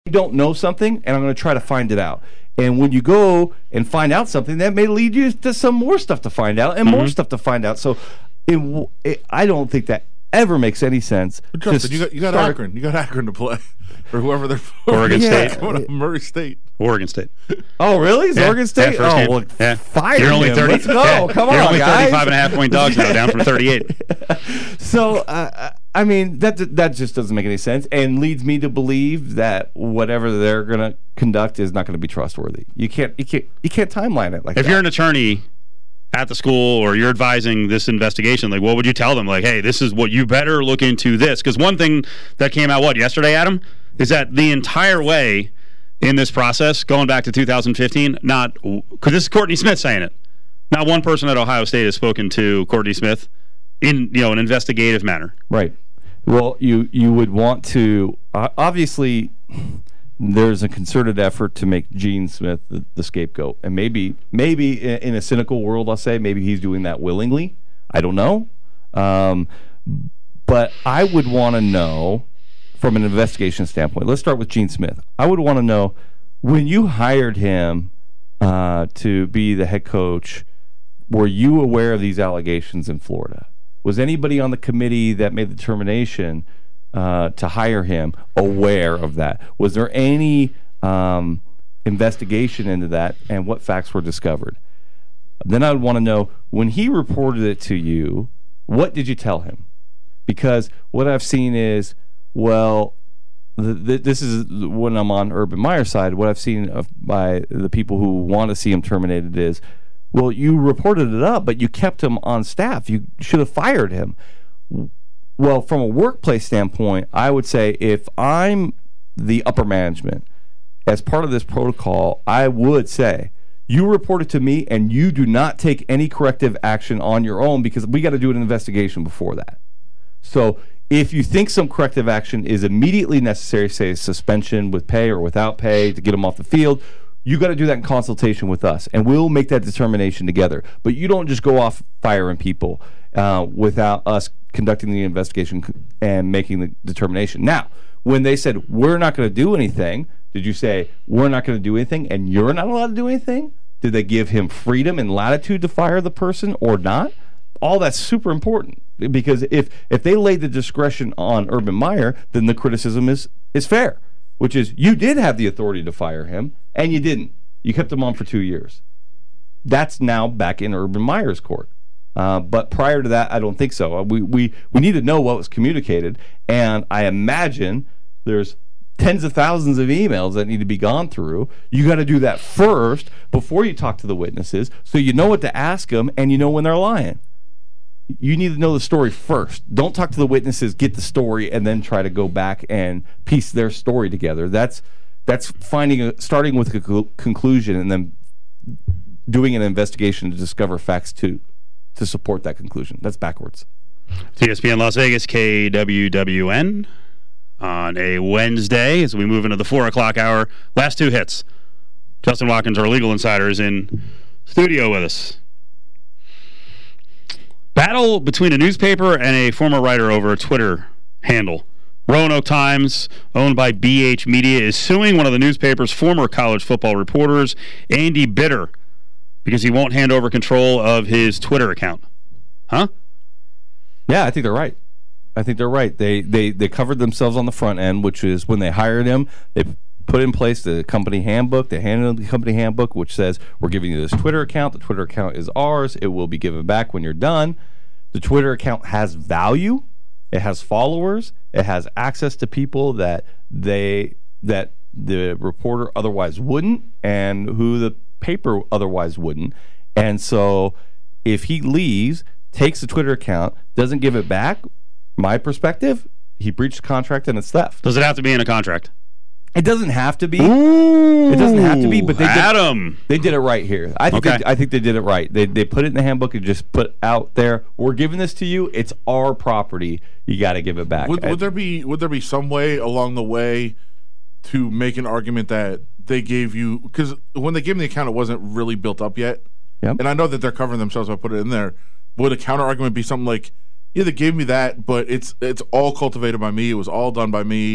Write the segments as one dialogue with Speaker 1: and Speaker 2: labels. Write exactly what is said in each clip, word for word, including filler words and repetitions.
Speaker 1: don't know something, and I'm going to try to find it out. And when you go and find out something, that may lead you to some more stuff to find out and mm-hmm. more stuff to find out. So it, it, I don't think that ever makes any sense.
Speaker 2: But Justin, you got, you got Akron. You got Akron to play. Or whoever they're
Speaker 3: Oregon
Speaker 1: yeah.
Speaker 3: State.
Speaker 2: Murray State.
Speaker 3: Oregon State.
Speaker 1: Oh, really? Is
Speaker 3: yeah.
Speaker 1: Oregon State?
Speaker 3: Yeah,
Speaker 1: oh, well,
Speaker 3: yeah.
Speaker 1: fire
Speaker 3: You're only
Speaker 1: him.
Speaker 3: thirty.
Speaker 1: Let's go.
Speaker 3: Yeah.
Speaker 1: Come
Speaker 3: You're
Speaker 1: on,
Speaker 3: only
Speaker 1: guys.
Speaker 3: thirty-five and a half point dogs now, down from thirty-eight.
Speaker 1: So, uh, I mean, that that just doesn't make any sense and leads me to believe that whatever they're going to conduct is not going to be trustworthy. You can't, you can't, you can't timeline it like
Speaker 3: if
Speaker 1: that.
Speaker 3: If you're an attorney at the school or you're advising this investigation, like, what would you tell them? Like, hey, this is what you better look into this. Because one thing that came out, what, yesterday, Adam, is that the entire way in this process, going back to two thousand fifteen, not, because this is Courtney Smith saying it, not one person at Ohio State has spoken to Courtney Smith in, you know, an investigative manner.
Speaker 1: Right. Well, you, you would want to, uh, obviously, there's a concerted effort to make Gene Smith the, the scapegoat. And maybe, maybe in, in a cynical world, I'll say, maybe he's doing that willingly. I don't know. Um, but I would want to know, from an investigation standpoint, let's start with Gene Smith. I would want to know, when you hired him uh, to be the head coach, were you aware of these allegations in Florida? Was anybody on the committee that made the determination uh, to hire him aware of that? Was there any um, investigation into that, and what facts were discovered? Then I would want to know, when he reported it to you, what did you tell him? Because what I've seen is, well, the, the, this is when I'm on Urban Meyer's side, what I've seen of, by the people who want to see him terminated is, well, you reported it up, but you kept him on staff. You should have fired him. Well, from a workplace standpoint, I would say if I'm the upper management, as part of this protocol, I would say, you report it to me and you do not take any corrective action on your own, because we got to do an investigation before that. So if you think some corrective action is immediately necessary, say suspension with pay or without pay to get them off the field, you got to do that in consultation with us, and we'll make that determination together. But you don't just go off firing people uh, without us conducting the investigation and making the determination. Now, when they said, we're not going to do anything, did you say, we're not going to do anything and you're not allowed to do anything? Did they give him freedom and latitude to fire the person or not? All that's super important, because if if they laid the discretion on Urban Meyer, then the criticism is is fair, which is, you did have the authority to fire him and you didn't. You kept him on for two years. That's now back in Urban Meyer's court. Uh, but prior to that, I don't think so. We we we need to know what was communicated, and I imagine there's tens of thousands of emails that need to be gone through. You got to do that first before you talk to the witnesses, so you know what to ask them and you know when they're lying. You need to know the story first. Don't talk to the witnesses, get the story, and then try to go back and piece their story together. That's that's finding a, starting with a co- conclusion and then doing an investigation to discover facts to to support that conclusion. That's backwards.
Speaker 3: T S P N Las Vegas, K W W N on a Wednesday as we move into the four o'clock hour. Last two hits. Justin Watkins, our legal insider, is in studio with us. Battle between a newspaper and a former writer over a Twitter handle. Roanoke Times, owned by B H Media, is suing one of the newspaper's former college football reporters, Andy Bitter, because he won't hand over control of his Twitter account. Huh?
Speaker 1: Yeah, I think they're right. I think they're right. They they they covered themselves on the front end, which is when they hired him, they put in place the company handbook. They handed them the company handbook, which says, we're giving you this Twitter account. The Twitter account is ours. It will be given back when you're done. The Twitter account has value. It has followers. It has access to people that they that the reporter otherwise wouldn't, and who the paper otherwise wouldn't. And so if he leaves, takes the Twitter account, doesn't give it back, my perspective, he breached the contract and it's theft.
Speaker 3: Does it have to be in a contract?
Speaker 1: It doesn't have to be.
Speaker 3: Ooh,
Speaker 1: it doesn't have to be, but they did,
Speaker 3: Adam.
Speaker 1: they did it right here. I think
Speaker 3: okay.
Speaker 1: they, I think they did it right. They they put it in the handbook and just put out there, we're giving this to you. It's our property. You got to give it back.
Speaker 2: Would, would there be would there be some way along the way to make an argument that they gave you, because when they gave me the account, it wasn't really built up yet.
Speaker 1: Yep.
Speaker 2: And I know that they're covering themselves by putting it in there. But would a counter argument be something like, yeah, they gave me that, but it's it's all cultivated by me. It was all done by me.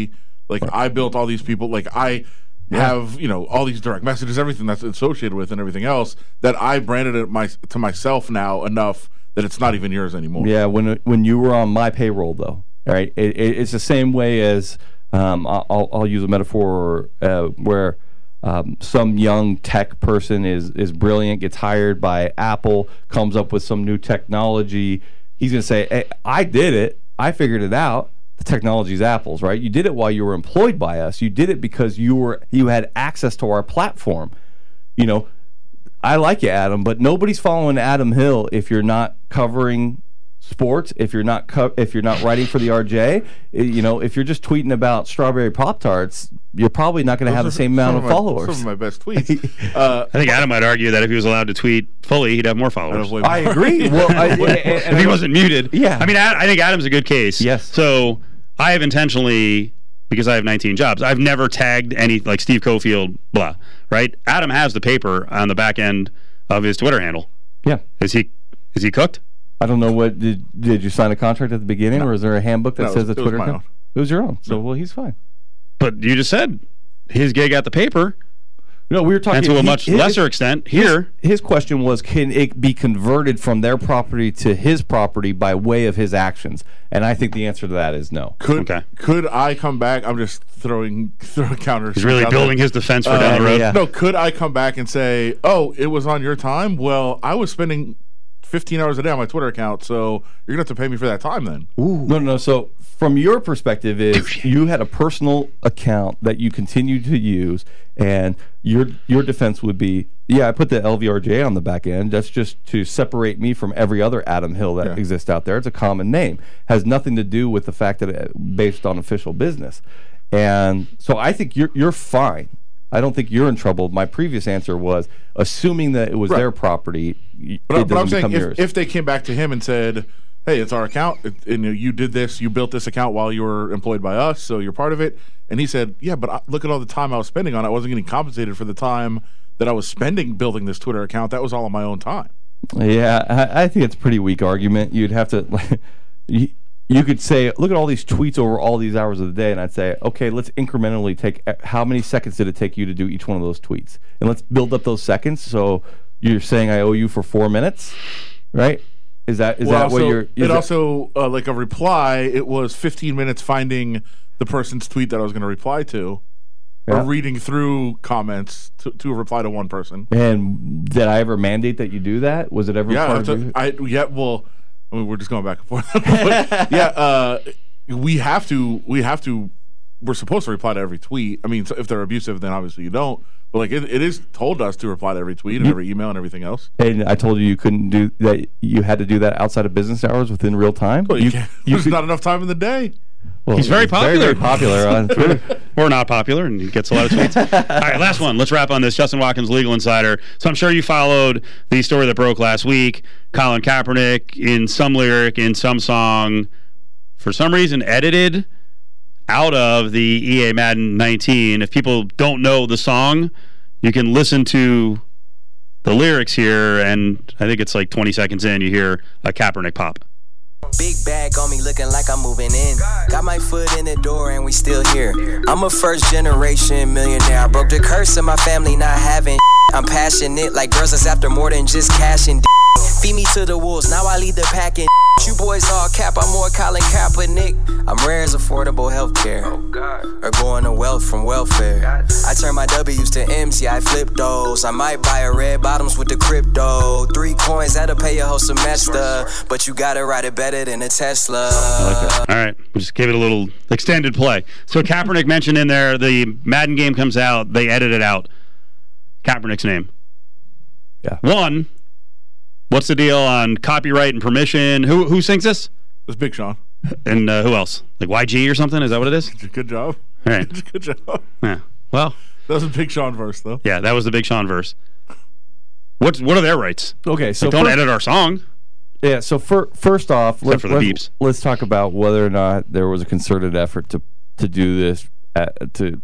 Speaker 2: Like I built all these people. Like I have you know all these direct messages, everything that's associated with, and everything else that I branded it my to myself now enough that it's not even yours anymore.
Speaker 1: Yeah, when when you were on my payroll, though, right? It, it, it's the same way as um, I'll, I'll use a metaphor uh, where um, some young tech person is is brilliant, gets hired by Apple, comes up with some new technology. He's going to say, hey, I did it. I figured it out. The technology's Apple's, right? You did it while you were employed by us. You did it because you were you had access to our platform. You know, I like you, Adam, but nobody's following Adam Hill if you're not covering sports, if you're not co- if you're not writing for the R J. You know, if you're just tweeting about strawberry Pop-Tarts, you're probably not going to have the same amount of,
Speaker 2: my,
Speaker 1: followers.
Speaker 2: Some of my best tweets. uh,
Speaker 3: I think Adam might argue that if he was allowed to tweet fully, he'd have more followers.
Speaker 2: way
Speaker 1: I
Speaker 2: more.
Speaker 1: agree. Well, I, and, and
Speaker 3: if he wasn't muted.
Speaker 1: Yeah.
Speaker 3: I mean, I, I think Adam's a good case.
Speaker 1: Yes.
Speaker 3: So I have intentionally, because I have nineteen jobs, I've never tagged any, like Steve Cofield, blah, right? Adam has the paper on the back end of his Twitter handle.
Speaker 1: yeah.
Speaker 3: Is he is he cooked?
Speaker 1: I don't know what did did you sign a contract at the beginning, or is there a handbook that
Speaker 2: No, it
Speaker 1: says
Speaker 2: was-
Speaker 1: the
Speaker 2: it was
Speaker 1: Twitter
Speaker 2: my
Speaker 1: account?
Speaker 2: own.
Speaker 1: It was your own. So well, he's fine.
Speaker 3: But you just said his gig at the paper,
Speaker 1: No, we were talking
Speaker 3: and to a
Speaker 1: he-
Speaker 3: much
Speaker 1: his-
Speaker 3: lesser extent here.
Speaker 1: His question was, can it be converted from their property to his property by way of his actions? And I think the answer to that is no.
Speaker 2: Could
Speaker 3: Okay.
Speaker 2: could I come back? I'm just throwing throwing counters.
Speaker 3: He's really
Speaker 2: out
Speaker 3: building
Speaker 2: there.
Speaker 3: his defense for
Speaker 2: Uh,
Speaker 3: down the road.
Speaker 1: yeah.
Speaker 2: No, could I come back and say, "Oh, it was on your time"? Well, I was spending fifteen hours a day on my Twitter account, so you're gonna have to pay me for that time then.
Speaker 1: No, no, no. So from your perspective is you had a personal account that you continue to use, and your your defense would be, yeah, I put the L V R J on the back end. That's just to separate me from every other Adam Hill that
Speaker 2: Yeah.
Speaker 1: exists out there. It's a common name. Has nothing to do with the fact that it based on official business. And so I think you're you're fine. I don't think you're in trouble. My previous answer was assuming that it was
Speaker 2: Right.
Speaker 1: their property. y-
Speaker 2: But,
Speaker 1: it
Speaker 2: but I'm
Speaker 1: doesn't
Speaker 2: saying
Speaker 1: become yours.
Speaker 2: if, if they came back to him and said, "Hey, it's our account, it, and you, know, you did this, you built this account while you were employed by us, so you're part of it," and he said, "Yeah, but I, look at all the time I was spending on it. I wasn't getting compensated for the time that I was spending building this Twitter account. That was all on my own time."
Speaker 1: Yeah, I, I think it's a pretty weak argument. You'd have to, you, you could say, look at all these tweets over all these hours of the day, and I'd say, okay, let's incrementally take, how many seconds did it take you to do each one of those tweets? And let's build up those seconds. So you're saying I owe you for four minutes, right? Is that is
Speaker 2: Well,
Speaker 1: that
Speaker 2: also,
Speaker 1: what you're? Is
Speaker 2: it
Speaker 1: that-
Speaker 2: also uh, like a reply. It was fifteen minutes finding the person's tweet that I was going to reply to,
Speaker 1: Yeah.
Speaker 2: or reading through comments to, to reply to one person.
Speaker 1: and did I ever mandate that you do that? Was it ever
Speaker 2: Yeah,
Speaker 1: part
Speaker 2: that's
Speaker 1: of
Speaker 2: a-
Speaker 1: your-
Speaker 2: I yeah. Well, I mean, we're just going back and forth. But, yeah, uh, we have to. We have to. We're supposed to reply to every tweet. I mean, so if they're abusive, then obviously you don't. But like, it, it is told us to reply to every tweet and every email and everything else.
Speaker 1: And I told you you couldn't do that. You had to do that outside of business hours within real time.
Speaker 2: Well, you
Speaker 1: you,
Speaker 2: can't,
Speaker 1: you
Speaker 2: there's
Speaker 1: could-
Speaker 2: not enough time in the day.
Speaker 1: well,
Speaker 3: He's very
Speaker 1: it's
Speaker 3: popular.
Speaker 1: Very, very popular on Twitter.
Speaker 3: Or not popular, and he gets a lot of tweets. All right, last one. Let's wrap on this. Justin Watkins, Legal Insider. So I'm sure you followed the story that broke last week. Colin Kaepernick, in some lyric, in some song, for some reason edited out of the E A Madden nineteen. If people don't know the song, you can listen to the lyrics here, and I think it's like twenty seconds in, you hear a Kaepernick pop.
Speaker 4: Big bag on me looking like I'm moving in. Got my foot in the door and we still here. I'm a first generation millionaire. I broke the curse of my family not having. I'm passionate like girls that's after more than just cash and. Feed me to the wolves, now I lead the pack and. You boys all cap, I'm more Colin Kaepernick. I'm rare as affordable healthcare. Or going to wealth from welfare. I turn my W's to M's, yeah, I flip those. I might buy a red bottoms with the crypto. Three coins, that'll pay your whole semester. But you gotta ride it better than a Tesla.
Speaker 3: All right, we'll just give it a little extended play. So Kaepernick mentioned in there, the Madden game comes out, they edit it out. Kaepernick's name.
Speaker 1: Yeah.
Speaker 3: One, what's the deal on copyright and permission? Who who sings this?
Speaker 2: It's Big Sean.
Speaker 3: And uh, who else? Like Y G or something? Is that what it is?
Speaker 2: Good job.
Speaker 3: All right.
Speaker 2: Good job.
Speaker 3: Yeah. Well,
Speaker 2: That was a Big Sean verse, though.
Speaker 3: yeah, that was the Big Sean verse. What what are their rights?
Speaker 1: Okay, so
Speaker 3: Like, don't
Speaker 1: first-
Speaker 3: edit our song.
Speaker 1: Yeah. So for, first off, let's,
Speaker 3: for the
Speaker 1: let's,
Speaker 3: beeps.
Speaker 1: let's talk about whether or not there was a concerted effort to to do this at, to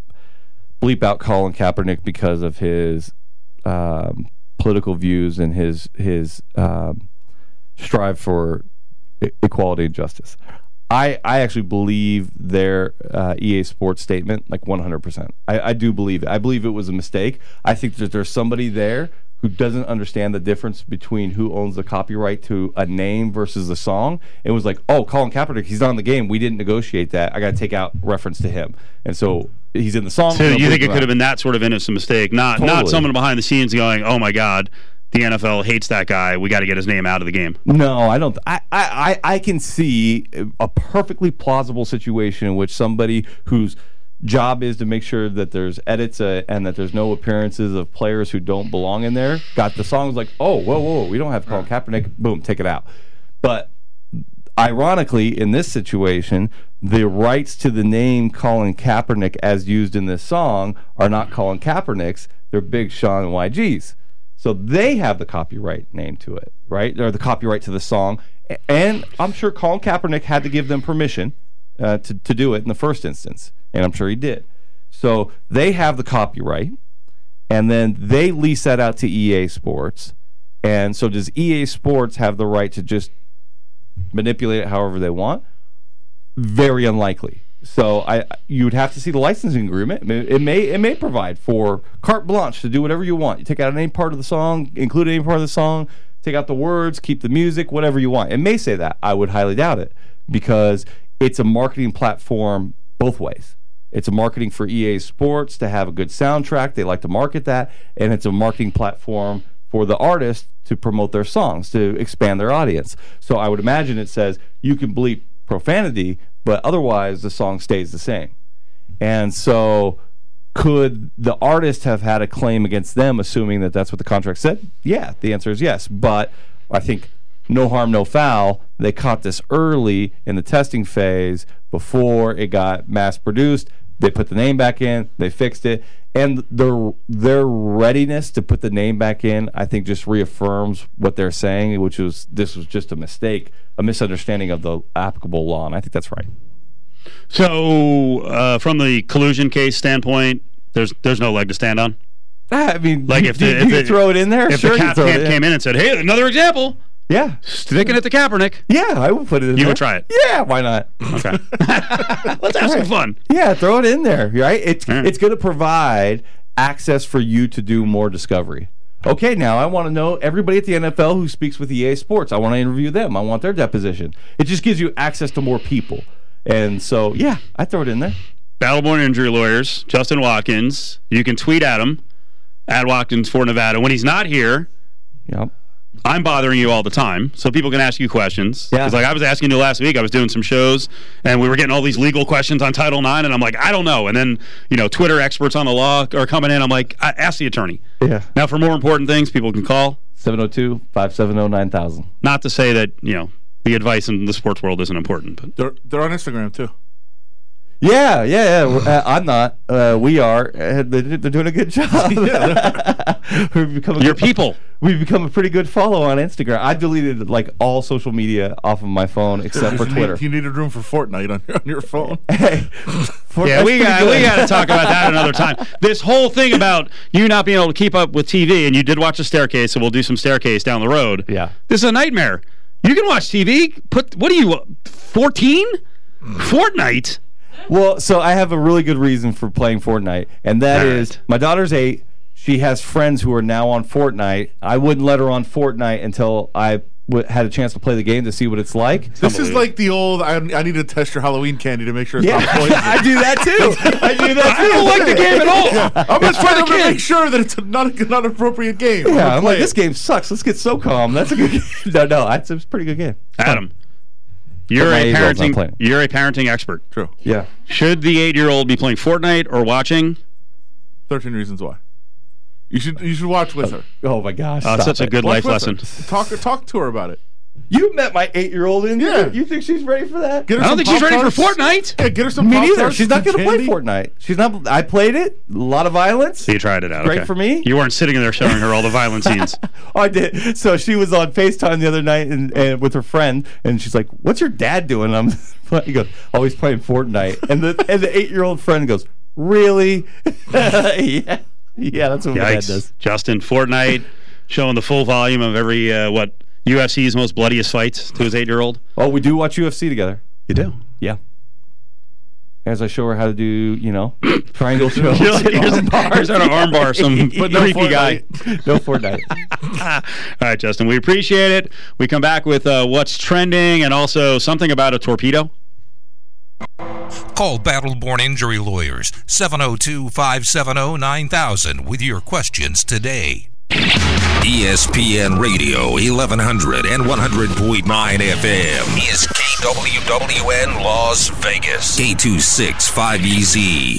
Speaker 1: bleep out Colin Kaepernick because of his um, political views and his his um, strive for e- equality and justice. I, I actually believe their uh, E A Sports statement like one hundred percent. I, I do believe it. I believe it was a mistake. I think that there's somebody there who doesn't understand the difference between who owns the copyright to a name versus the song. It was like, oh, Colin Kaepernick, he's not in the game. We didn't negotiate that. I got to take out reference to him. And so he's in the song.
Speaker 3: So you think it could have been that sort of innocent mistake, not
Speaker 1: Totally.
Speaker 3: not someone behind the scenes going, oh my God, the N F L hates that guy. We got to get his name out of the game.
Speaker 1: No, I don't. I, I, I I can see a perfectly plausible situation in which somebody whose job is to make sure that there's edits uh, and that there's no appearances of players who don't belong in there got the songs like, oh, whoa, whoa, we don't have Colin Kaepernick. Boom, take it out. But ironically, in this situation, the rights to the name Colin Kaepernick as used in this song are not Colin Kaepernick's. They're Big Sean and Y G's. So they have the copyright name to it, right? Or the copyright to the song. And I'm sure Colin Kaepernick had to give them permission uh, to, to do it in the first instance. And I'm sure he did. So they have the copyright. And then they lease that out to E A Sports. And so does E A Sports have the right to just manipulate it however they want? Very unlikely. So I, you'd have to see the licensing agreement. It may, it may, it may provide for carte blanche to do whatever you want. You take out any part of the song, include any part of the song, take out the words, keep the music, whatever you want. It may say that. I would highly doubt it because it's a marketing platform both ways. It's a marketing for E A Sports to have a good soundtrack. They like to market that, and it's a marketing platform for the artist to promote their songs, to expand their audience. So I would imagine it says you can bleep profanity, but otherwise the song stays the same. And so could the artist have had a claim against them, assuming that that's what the contract said? Yeah, the answer is yes. But I think no harm, no foul. They caught this early in the testing phase before it got mass produced. They put the name back in, they fixed it, and their their readiness to put the name back in, I think, just reaffirms what they're saying, which was this was just a mistake, a misunderstanding of the applicable law, and I think that's right.
Speaker 3: So, uh, from the collusion case standpoint, there's there's no leg to stand on.
Speaker 1: I mean,
Speaker 3: Like
Speaker 1: you,
Speaker 3: if the,
Speaker 1: you,
Speaker 3: if
Speaker 1: you
Speaker 3: the,
Speaker 1: throw it in there,
Speaker 3: if
Speaker 1: sure,
Speaker 3: the
Speaker 1: you
Speaker 3: Cap
Speaker 1: throw it
Speaker 3: camp
Speaker 1: in.
Speaker 3: came in and said, "Hey, another example,"
Speaker 1: Yeah,
Speaker 3: sticking it to Kaepernick,
Speaker 1: yeah, I would put it in
Speaker 3: you
Speaker 1: there.
Speaker 3: would try it.
Speaker 1: Yeah, why not?
Speaker 3: Okay, let's have some fun.
Speaker 1: Yeah, throw it in there, right? It's
Speaker 3: All right.
Speaker 1: it's going to provide access for you to do more discovery. Okay, now I want to know everybody at the N F L who speaks with E A Sports. I want to interview them. I want their deposition. It just gives you access to more people. And so, yeah, I throw it in there.
Speaker 3: Battleborn Injury Lawyers, Justin Watkins. You can tweet at him, at Watkins for Nevada. When he's not here,
Speaker 1: Yep.
Speaker 3: I'm bothering you all the time, so people can ask you questions.
Speaker 1: Yeah.
Speaker 3: Because like I was asking you last week, I was doing some shows, and we were getting all these legal questions on Title nine, and I'm like, I don't know. And then, you know, Twitter experts on the law are coming in. I'm like, I- ask the attorney.
Speaker 1: Yeah.
Speaker 3: Now, for more important things, people can call.
Speaker 1: seven oh two, five seven oh, nine thousand.
Speaker 3: Not to say that, you know, the advice in the sports world isn't important, but
Speaker 2: They're they're on Instagram too.
Speaker 1: Yeah, yeah, yeah. Uh, I'm not. Uh, we are. Uh, they're, they're doing a good job. We've become a
Speaker 3: your
Speaker 1: good,
Speaker 3: people.
Speaker 1: We've become a pretty good follow on Instagram. I deleted like all social media off of my phone except for
Speaker 2: You need-
Speaker 1: Twitter.
Speaker 2: You needed room for Fortnite on your, on your phone.
Speaker 1: Hey, for,
Speaker 3: Yeah,
Speaker 1: that's
Speaker 3: we
Speaker 1: pretty
Speaker 3: got
Speaker 1: good.
Speaker 3: we got to talk about that another time. This whole thing about you not being able to keep up with T V, and you did watch the Staircase, so we'll do some Staircase down the road.
Speaker 1: Yeah.
Speaker 3: This is a nightmare. You can watch T V. Put what are you, fourteen? Fortnite.
Speaker 1: Well, so I have a really good reason for playing Fortnite, and that
Speaker 3: All
Speaker 1: is
Speaker 3: right.
Speaker 1: my daughter's eight. She has friends who are now on Fortnite. I wouldn't let her on Fortnite until I w- had a chance to play the game to see what it's like.
Speaker 2: This is like the old. I, I need to test your Halloween candy to make sure it's
Speaker 1: Yeah,
Speaker 2: not poison.
Speaker 1: I do that too. I do that too.
Speaker 3: I don't like the game at all.
Speaker 2: I'm just trying to
Speaker 3: kid.
Speaker 2: make sure that it's not a, not an appropriate game.
Speaker 1: Yeah,
Speaker 2: gonna
Speaker 1: I'm
Speaker 2: play
Speaker 1: like,
Speaker 2: it.
Speaker 1: this game sucks. Let's get so calm. That's a good game. No, no, it's a pretty good game.
Speaker 3: Adam, you're
Speaker 1: my
Speaker 3: a
Speaker 1: eight-year-old's not
Speaker 3: parenting
Speaker 1: playing.
Speaker 3: you're a parenting expert.
Speaker 2: True.
Speaker 1: Yeah.
Speaker 3: Should the eight-year-old be playing Fortnite or watching?
Speaker 2: Thirteen reasons why. You should you should watch with her.
Speaker 1: Oh my gosh.
Speaker 3: Uh,
Speaker 1: stop
Speaker 3: such a
Speaker 1: it.
Speaker 3: good
Speaker 2: Watch
Speaker 3: life
Speaker 2: with her.
Speaker 3: lesson.
Speaker 2: Talk talk to her about it.
Speaker 1: You met my eight-year-old in
Speaker 2: Yeah.
Speaker 1: here. You think she's ready for that?
Speaker 2: Get her
Speaker 3: I don't
Speaker 2: some
Speaker 3: think she's ready for
Speaker 2: Pop-Tarts.
Speaker 3: Fortnite.
Speaker 2: Yeah, get her some
Speaker 1: Me neither.
Speaker 2: Pop-Tarts,
Speaker 1: She's not
Speaker 2: some
Speaker 1: going to play
Speaker 2: candy.
Speaker 1: Fortnite. She's not. I played it. A lot of violence.
Speaker 3: So you tried it out.
Speaker 1: Great
Speaker 3: okay.
Speaker 1: for me.
Speaker 3: You weren't sitting there showing her all the violent scenes.
Speaker 1: Oh, I did. So she was on FaceTime the other night and, and with her friend, and she's like, "What's your dad doing?" And I'm, he goes, "Oh, he's playing Fortnite." And the and the eight-year-old friend goes, "Really?" yeah, yeah, that's what my dad
Speaker 3: Yikes.
Speaker 1: does.
Speaker 3: Justin, Fortnite, showing the full volume of every, uh, what, U F C's most bloodiest fights to his eight-year-old.
Speaker 1: Oh, we do watch U F C together.
Speaker 5: You do?
Speaker 1: Yeah. As I show her how to do, you know, triangle shows.
Speaker 3: Here's, here's how to armbar some
Speaker 1: but no
Speaker 3: freaky guy.
Speaker 1: No Fortnite.
Speaker 3: All right, Justin, we appreciate it. We come back with uh, what's trending and also something about a torpedo.
Speaker 6: Call Battleborn Injury Lawyers, seven oh two, five seven oh, nine thousand with your questions today. E S P N Radio, eleven hundred and one hundred point nine F M is K W W N Las Vegas, K two sixty-five E Z.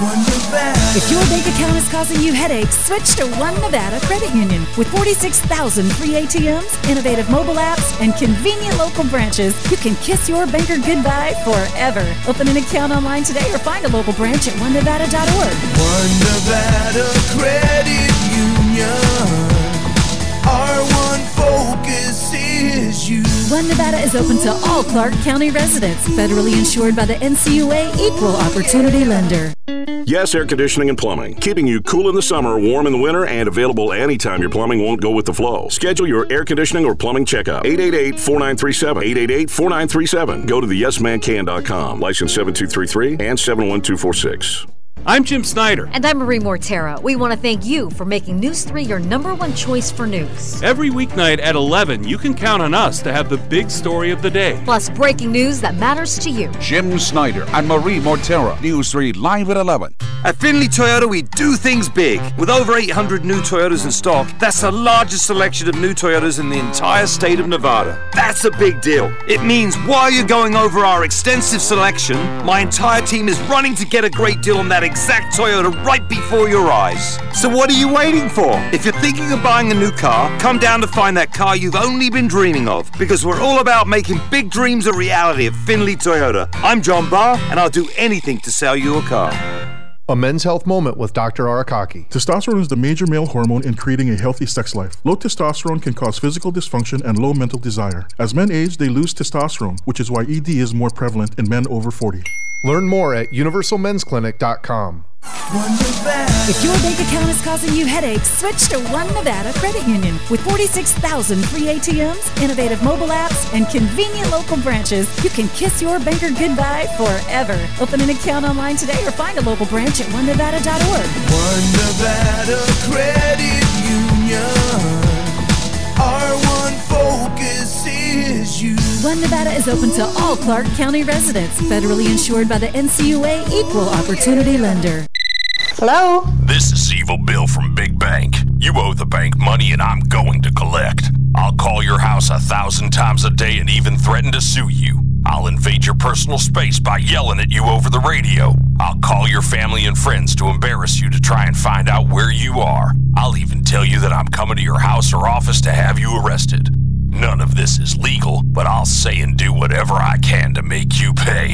Speaker 7: If your bank account is causing you headaches, switch to One Nevada Credit Union. With forty-six thousand free A T Ms, innovative mobile apps, and convenient local branches, you can kiss your banker goodbye forever. Open an account online today or find a local branch at one nevada dot org.
Speaker 8: One Nevada Credit Union. Our one focus is you.
Speaker 7: One Nevada is open to all Clark County residents, federally insured by the N C U A Equal Opportunity Lender.
Speaker 9: Yes, Air Conditioning and Plumbing. Keeping you cool in the summer, warm in the winter, and available anytime your plumbing won't go with the flow. Schedule your air conditioning or plumbing checkup. eight eight eight, four nine three seven. eight eight eight, four nine three seven. Go to the yes man can dot com. License seven two three three and seven one two four six.
Speaker 10: I'm Jim Snyder.
Speaker 11: And I'm Marie Mortera. We want to thank you for making News three your number one choice for news.
Speaker 10: Every weeknight at eleven, you can count on us to have the big story of the day.
Speaker 11: Plus breaking news that matters to you.
Speaker 12: Jim Snyder and Marie Mortera. News three live at eleven.
Speaker 13: At Finley Toyota, we do things big. With over eight hundred new Toyotas in stock, that's the largest selection of new Toyotas in the entire state of Nevada. That's a big deal. It means while you're going over our extensive selection, my entire team is running to get a great deal on that exact Toyota right before your eyes. So what are you waiting for? If you're thinking of buying a new car, come down to find that car you've only been dreaming of, because we're all about making big dreams a reality at Finley Toyota. I'm John Barr, and I'll do anything to sell you a car.
Speaker 14: A Men's Health Moment with Doctor Arakaki.
Speaker 15: Testosterone is the major male hormone in creating a healthy sex life. Low testosterone can cause physical dysfunction and low mental desire. As men age, they lose testosterone, which is why E D is more prevalent in men over forty.
Speaker 14: Learn more at universal men's clinic dot com.
Speaker 7: If your bank account is causing you headaches, switch to One Nevada Credit Union. With forty-six thousand free A T Ms, innovative mobile apps, and convenient local branches, you can kiss your banker goodbye forever. Open an account online today or find a local branch at one nevada dot org.
Speaker 8: One Nevada Credit Union. Our one focus is you.
Speaker 7: One Nevada is open to all Clark County residents, federally insured by the N C U A Equal Opportunity Lender.
Speaker 16: Hello?
Speaker 6: This is Evil Bill from Big Bank. You owe the bank money and I'm going to collect. I'll call your house a thousand times a day and even threaten to sue you. I'll invade your personal space by yelling at you over the radio. I'll call your family and friends to embarrass you to try and find out where you are. I'll even tell you that I'm coming to your house or office to have you arrested. None of this is legal, but I'll say and do whatever I can to make you pay.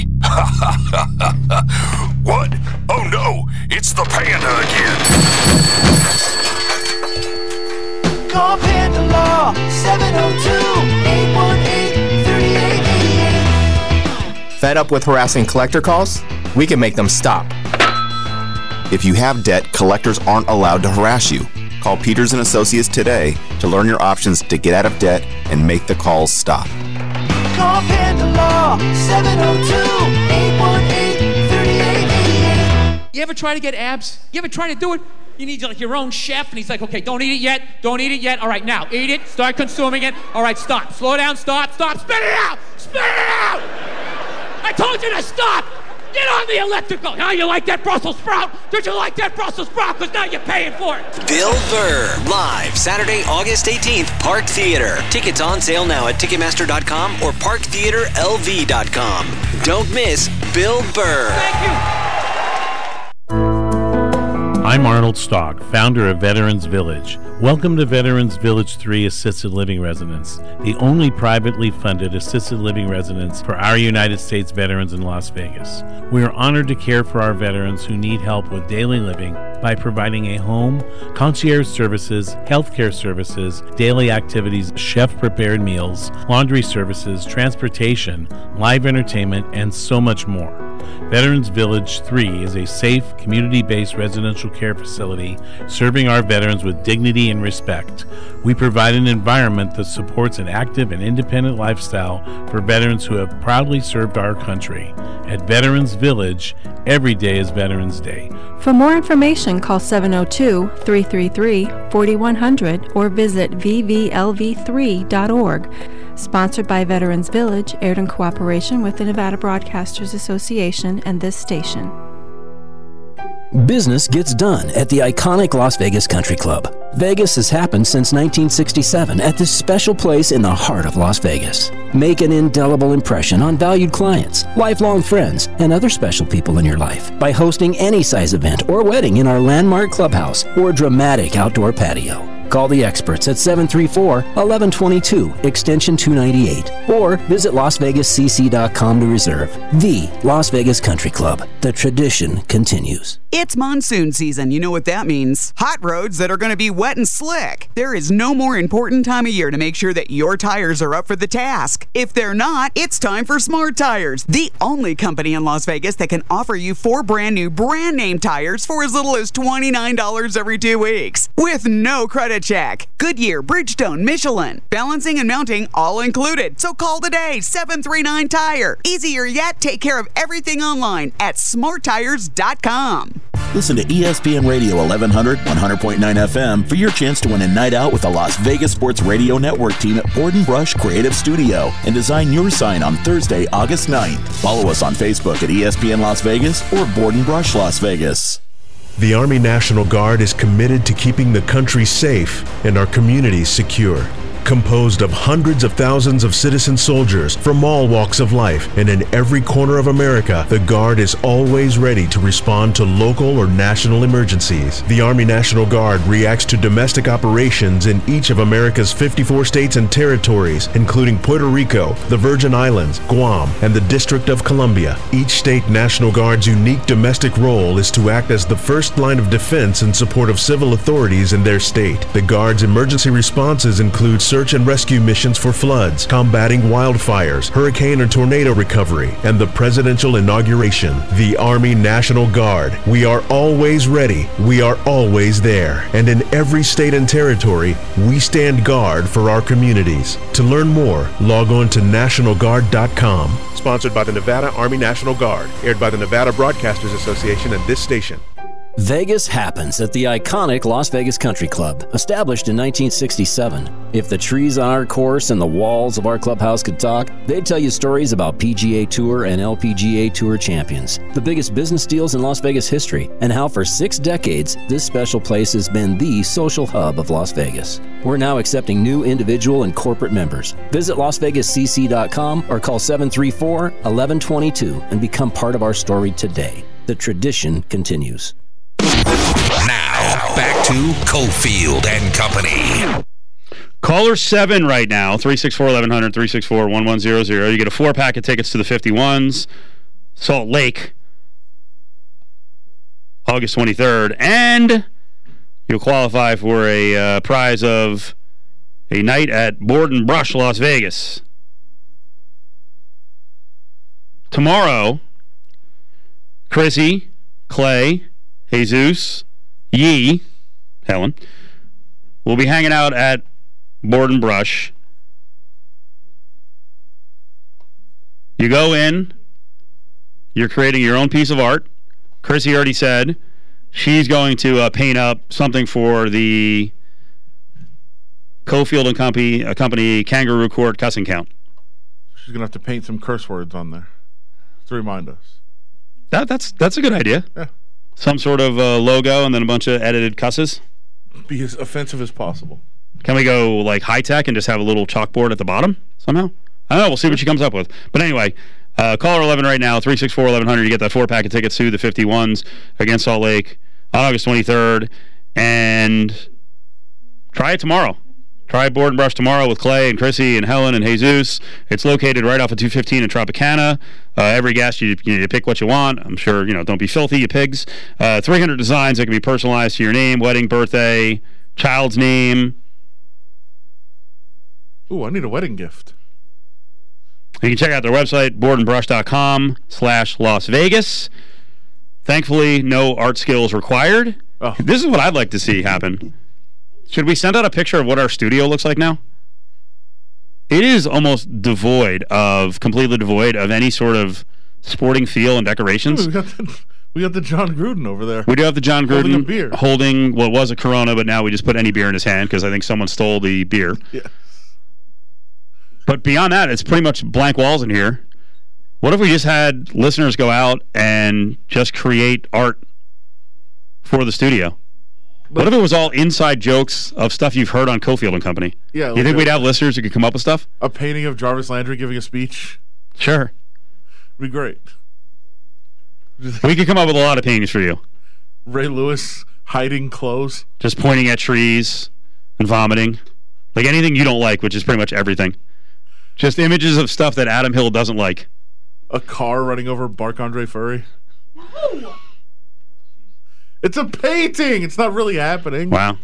Speaker 6: What? Oh no, it's the Panda again.
Speaker 8: Call Panda Law, seven oh two, eight one eight, three eight eight eight.
Speaker 17: Fed up with harassing collector calls? We can make them stop. If you have debt, collectors aren't allowed to harass you. Call Peters and Associates today to learn your options to get out of debt and make the calls stop.
Speaker 8: Call Panda Law, seven oh two, eight one eight, three eight eight eight.
Speaker 18: You ever try to get abs? You ever try to do it? You need like your own chef, and he's like, okay, don't eat it yet, don't eat it yet. All right, now, eat it, start consuming it. All right, stop, slow down, stop, stop, spit it out, spit it out! I told you to stop! Get on the elliptical! Now you like that Brussels sprout? Did you like that Brussels sprout? Because now you're paying for it.
Speaker 4: Bill Burr, live Saturday, August eighteenth, Park Theater. Tickets on sale now at Ticketmaster dot com or Park Theater L V dot com. Don't miss Bill Burr.
Speaker 18: Thank you.
Speaker 19: I'm Arnold Stock, founder of Veterans Village. Welcome to Veterans Village three Assisted Living Residence, the only privately funded assisted living residence for our United States veterans in Las Vegas. We are honored to care for our veterans who need help with daily living by providing a home, concierge services, healthcare services, daily activities, chef-prepared meals, laundry services, transportation, live entertainment, and so much more. Veterans Village three is a safe, community-based residential care facility serving our veterans with dignity and respect. We provide an environment that supports an active and independent lifestyle for veterans who have proudly served our country. At Veterans Village, every day is Veterans Day.
Speaker 5: For more information, call seven oh two, three three three, four one zero zero or visit v v l v three dot org. Sponsored by Veterans Village, aired in cooperation with the Nevada Broadcasters Association and this station.
Speaker 16: Business gets done at the iconic Las Vegas Country Club. Vegas has happened since nineteen sixty-seven at this special place in the heart of Las Vegas. Make an indelible impression on valued clients, lifelong friends, and other special people in your life by hosting any size event or wedding in our landmark clubhouse or dramatic outdoor patio. Call the experts at seven three four, one one two two, extension two ninety-eight, or visit las vegas c c dot com to reserve. The Las Vegas Country Club. The tradition continues.
Speaker 20: It's monsoon season. You know what that means. Hot roads that are going to be wet and slick. There is no more important time of year to make sure that your tires are up for the task. If they're not, it's time for Smart Tires, the only company in Las Vegas that can offer you four brand new brand name tires for as little as twenty-nine dollars every two weeks with no credit check. Goodyear, Bridgestone, Michelin, balancing and mounting all included. So call today, seven three nine tire. Easier yet, take care of everything online at smart tires dot com.
Speaker 21: Listen to E S P N Radio eleven hundred, one hundred point nine F M for your chance to win a night out with the Las Vegas Sports Radio Network team at Board and Brush Creative Studio and design your sign on Thursday, August ninth. Follow us on Facebook at E S P N Las Vegas or Board and Brush Las Vegas.
Speaker 22: The Army National Guard is committed to keeping the country safe and our communities secure. Composed of hundreds of thousands of citizen soldiers from all walks of life and in every corner of America, the Guard is always ready to respond to local or national emergencies. The Army National Guard reacts to domestic operations in each of America's fifty-four states and territories, including Puerto Rico, the Virgin Islands, Guam, and the District of Columbia. Each state National Guard's unique domestic role is to act as the first line of defense in support of civil authorities in their state. The Guard's emergency responses include search and rescue missions for floods, combating wildfires, hurricane and tornado recovery, and the presidential inauguration. The Army National Guard. We are always ready. We are always there. And in every state and territory, we stand guard for our communities. To learn more, log on to national guard dot com.
Speaker 23: Sponsored by the Nevada Army National Guard. Aired by the Nevada Broadcasters Association and this station.
Speaker 16: Vegas happens at the iconic Las Vegas Country Club, established in nineteen sixty-seven. If the trees on our course and the walls of our clubhouse could talk, they'd tell you stories about P G A Tour and L P G A Tour champions, the biggest business deals in Las Vegas history, and how for six decades, this special place has been the social hub of Las Vegas. We're now accepting new individual and corporate members. Visit las vegas c c dot com or call seven three four, one one two two and become part of our story today. The tradition continues.
Speaker 6: Now, back to Cofield and Company.
Speaker 3: Caller seven right now, three six four, eleven hundred, three six four, one one zero zero. You get a four-pack of tickets to the fifty-ones, Salt Lake, August twenty-third, and you'll qualify for a uh, prize of a night at Board and Brush, Las Vegas. Tomorrow, Chrissy, Clay, Jesus, Yee, Helen, will be hanging out at Board and Brush. You go in, you're creating your own piece of art. Chrissy already said she's going to uh, paint up something for the Cofield and Company, uh, company Kangaroo Court cussing count.
Speaker 2: She's going to have to paint some curse words on there to remind us.
Speaker 3: That, that's, that's a good idea.
Speaker 2: Yeah.
Speaker 3: Some sort of uh, logo and then a bunch of edited cusses.
Speaker 2: Be as offensive as possible.
Speaker 3: Can we go like high tech and just have a little chalkboard at the bottom somehow? I don't know. We'll see what she comes up with. But anyway, uh, caller eleven right now, three six four, eleven hundred. You get that four pack of tickets to the fifty-ones against Salt Lake on August twenty-third. And try it tomorrow. Try Board and Brush tomorrow with Clay and Chrissy and Helen and Jesus. It's located right off of two fifteen in Tropicana. Uh, every guest, you, you, you pick what you want. I'm sure, you know, don't be filthy, you pigs. Uh, three hundred designs that can be personalized to your name, wedding, birthday, child's name.
Speaker 2: Ooh, I need a wedding gift.
Speaker 3: You can check out their website, boardandbrush.com slash Las Vegas. Thankfully, no art skills required. Oh. This is what I'd like to see happen. Should we send out a picture of what our studio looks like now? It is almost devoid of, completely devoid of any sort of sporting feel and decorations.
Speaker 2: We got the, we got the John Gruden over there.
Speaker 3: We do have the John Gruden
Speaker 2: holding, a beer.
Speaker 3: holding what was a Corona, but now we just put any beer in his hand because I think someone stole the beer.
Speaker 2: Yeah.
Speaker 3: But beyond that, it's pretty much blank walls in here. What if we just had listeners go out and just create art for the studio? But what if it was all inside jokes of stuff you've heard on Cofield and Company?
Speaker 2: Yeah.
Speaker 3: You think a, we'd have listeners who could come up with stuff?
Speaker 2: A painting of Jarvis Landry giving a speech?
Speaker 3: Sure.
Speaker 2: It'd be great.
Speaker 3: We could come up with a lot of paintings for you.
Speaker 2: Ray Lewis hiding clothes.
Speaker 3: Just pointing at trees and vomiting. Like anything you don't like, which is pretty much everything. Just images of stuff that Adam Hill doesn't like.
Speaker 2: A car running over Marc-Andre Fleury. No. It's a painting. It's not really happening.
Speaker 3: Wow.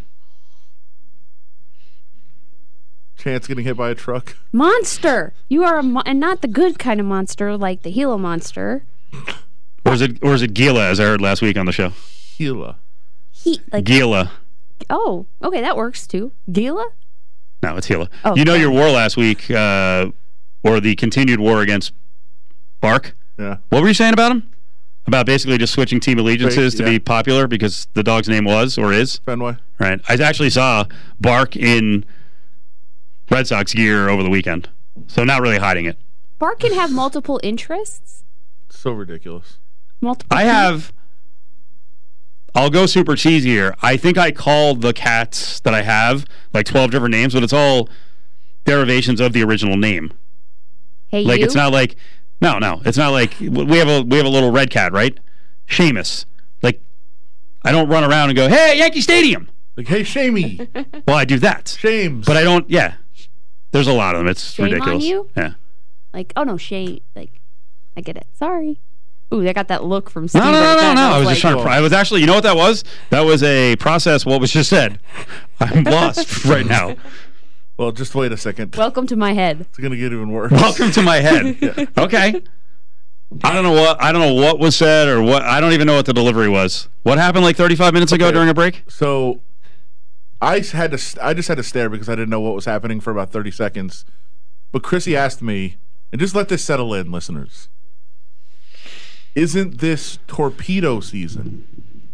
Speaker 2: Chance getting hit by a truck.
Speaker 1: Monster. You are a mo- and not the good kind of monster like the Gila monster.
Speaker 3: Or is it or is it Gila, as I heard last week on the show?
Speaker 2: Gila.
Speaker 1: He like
Speaker 3: Gila.
Speaker 1: Oh, okay, that works too. Gila?
Speaker 3: No, it's Gila.
Speaker 1: Oh,
Speaker 3: you know
Speaker 1: okay.
Speaker 3: your war last week, uh, or the continued war against Bark?
Speaker 2: Yeah.
Speaker 3: What were you saying about him? About basically just switching team allegiances
Speaker 2: Fake,
Speaker 3: to
Speaker 2: yeah.
Speaker 3: be popular because the dog's name was or is?
Speaker 2: Fenway.
Speaker 3: Right. I actually saw Bark in Red Sox gear over the weekend. So not really hiding it.
Speaker 1: Bark can have multiple interests.
Speaker 2: So ridiculous.
Speaker 1: Multiple.
Speaker 3: I have... I'll go super cheesy here. I think I call the cats that I have like twelve different names, but it's all derivations of the original name.
Speaker 1: Hey,
Speaker 3: like
Speaker 1: you?
Speaker 3: it's not like no, no, it's not like we have a we have a little red cat, right? Seamus. Like I don't run around and go, "Hey, Yankee Stadium."
Speaker 2: Like, "Hey, Shamey."
Speaker 3: Well, I do that.
Speaker 2: Shames.
Speaker 3: But I don't. Yeah. There's a lot of them. It's
Speaker 1: Shame
Speaker 3: ridiculous.
Speaker 1: on you?
Speaker 3: Yeah.
Speaker 1: Like, oh no, shame. Like, I get it. Sorry. Ooh, I got that look from Steve.
Speaker 3: No, no, no, no, no. I was
Speaker 1: like,
Speaker 3: just trying to. I was actually. You know what that was? That was a process. What was just said. I'm lost right now.
Speaker 2: Well, just wait a second.
Speaker 1: Welcome to my head.
Speaker 2: It's gonna get even worse.
Speaker 3: Welcome to my head. Yeah. Okay. I don't know what I don't know what was said or what. I don't even know what the delivery was. What happened like thirty-five minutes ago
Speaker 2: Okay.
Speaker 3: during a break?
Speaker 2: So, I had to. I just had to stare because I didn't know what was happening for about thirty seconds. But Chrissy asked me, and just let this settle in, listeners. Isn't this torpedo season?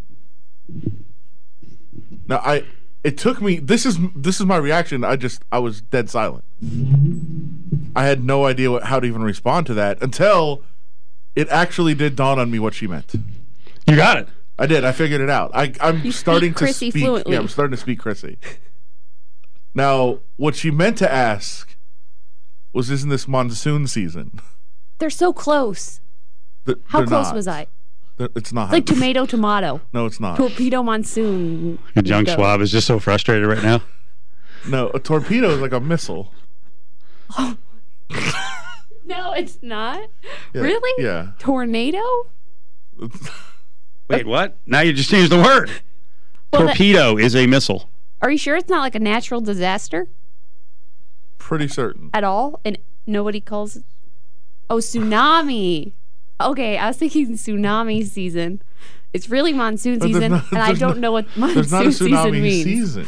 Speaker 2: Now I it took me this is this is my reaction. I just I was dead silent. I had no idea what, how to even respond to that until it actually did dawn on me what she meant.
Speaker 3: You got it.
Speaker 2: I did. I figured it out. I I'm
Speaker 1: You
Speaker 2: starting
Speaker 1: speak
Speaker 2: to
Speaker 1: Chrissy
Speaker 2: speak
Speaker 1: fluently.
Speaker 2: Yeah, I'm starting to speak Chrissy. Now, what she meant to ask was, isn't this monsoon season?
Speaker 1: They're so close.
Speaker 2: Th-
Speaker 1: How
Speaker 2: they're
Speaker 1: close
Speaker 2: not.
Speaker 1: was I?
Speaker 2: Th- It's not.
Speaker 1: It's like tomato, tomato.
Speaker 2: No, it's not.
Speaker 1: Torpedo monsoon.
Speaker 3: Young
Speaker 1: Go.
Speaker 3: Schwab is just so frustrated right now.
Speaker 2: No, a torpedo is like a missile.
Speaker 1: No, it's not.
Speaker 2: Yeah,
Speaker 1: Really?
Speaker 2: yeah.
Speaker 1: Tornado?
Speaker 3: Wait, what? Now you just changed the word.
Speaker 1: Well, that-
Speaker 3: Torpedo is a missile.
Speaker 1: Are you sure it's not like a natural disaster
Speaker 2: Pretty certain.
Speaker 1: at all? And nobody calls it. Oh, tsunami. Okay, I was thinking tsunami season. It's really monsoon
Speaker 2: But there's
Speaker 1: season,
Speaker 2: not-
Speaker 1: and I
Speaker 2: there's
Speaker 1: don't
Speaker 2: not-
Speaker 1: know what
Speaker 2: There's
Speaker 1: monsoon
Speaker 2: not a
Speaker 1: season
Speaker 2: tsunami
Speaker 1: means.
Speaker 2: season.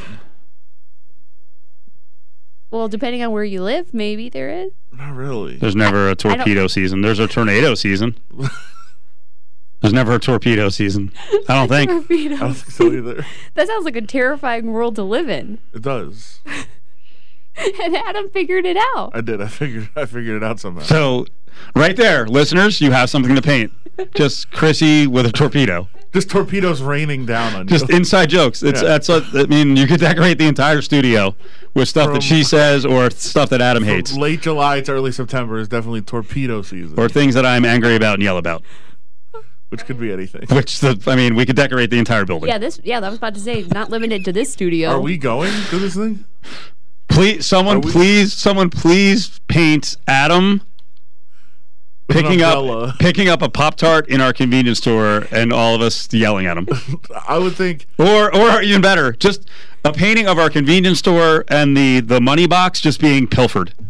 Speaker 1: Well, depending on where you live, maybe there is.
Speaker 2: Not really.
Speaker 3: There's never a
Speaker 1: don't-
Speaker 3: torpedo season. There's a tornado season. There's never a torpedo season. I don't think.
Speaker 1: Torpedo.
Speaker 2: I don't think so either.
Speaker 1: That sounds like a terrifying world to live in.
Speaker 2: It does.
Speaker 1: And Adam figured it out.
Speaker 2: I did. I figured. I figured it out somehow.
Speaker 3: So, right there, listeners, you have something to paint. Just Chrissy with a torpedo.
Speaker 2: Just torpedoes raining down on
Speaker 3: Just
Speaker 2: you.
Speaker 3: inside jokes. It's
Speaker 2: Yeah.
Speaker 3: that's what I mean. You could decorate the entire studio with stuff
Speaker 2: From-
Speaker 3: that she says or stuff that Adam
Speaker 2: From
Speaker 3: hates
Speaker 2: late July to early September is definitely torpedo season,
Speaker 3: or things that I'm angry about and yell about.
Speaker 2: which could be anything.
Speaker 3: Which the I mean, we could decorate the entire building.
Speaker 1: Yeah, this. Yeah, I was about to say, not limited to this studio.
Speaker 2: Are we going to this thing?
Speaker 3: Please, someone,
Speaker 2: Are we-
Speaker 3: please, someone, please paint Adam
Speaker 2: With an
Speaker 3: picking up
Speaker 2: umbrella.
Speaker 3: picking up a Pop-Tart in our convenience store and all of us yelling at him.
Speaker 2: I would think.
Speaker 3: Or, or even better, just a painting of our convenience store and the, the money box just being pilfered.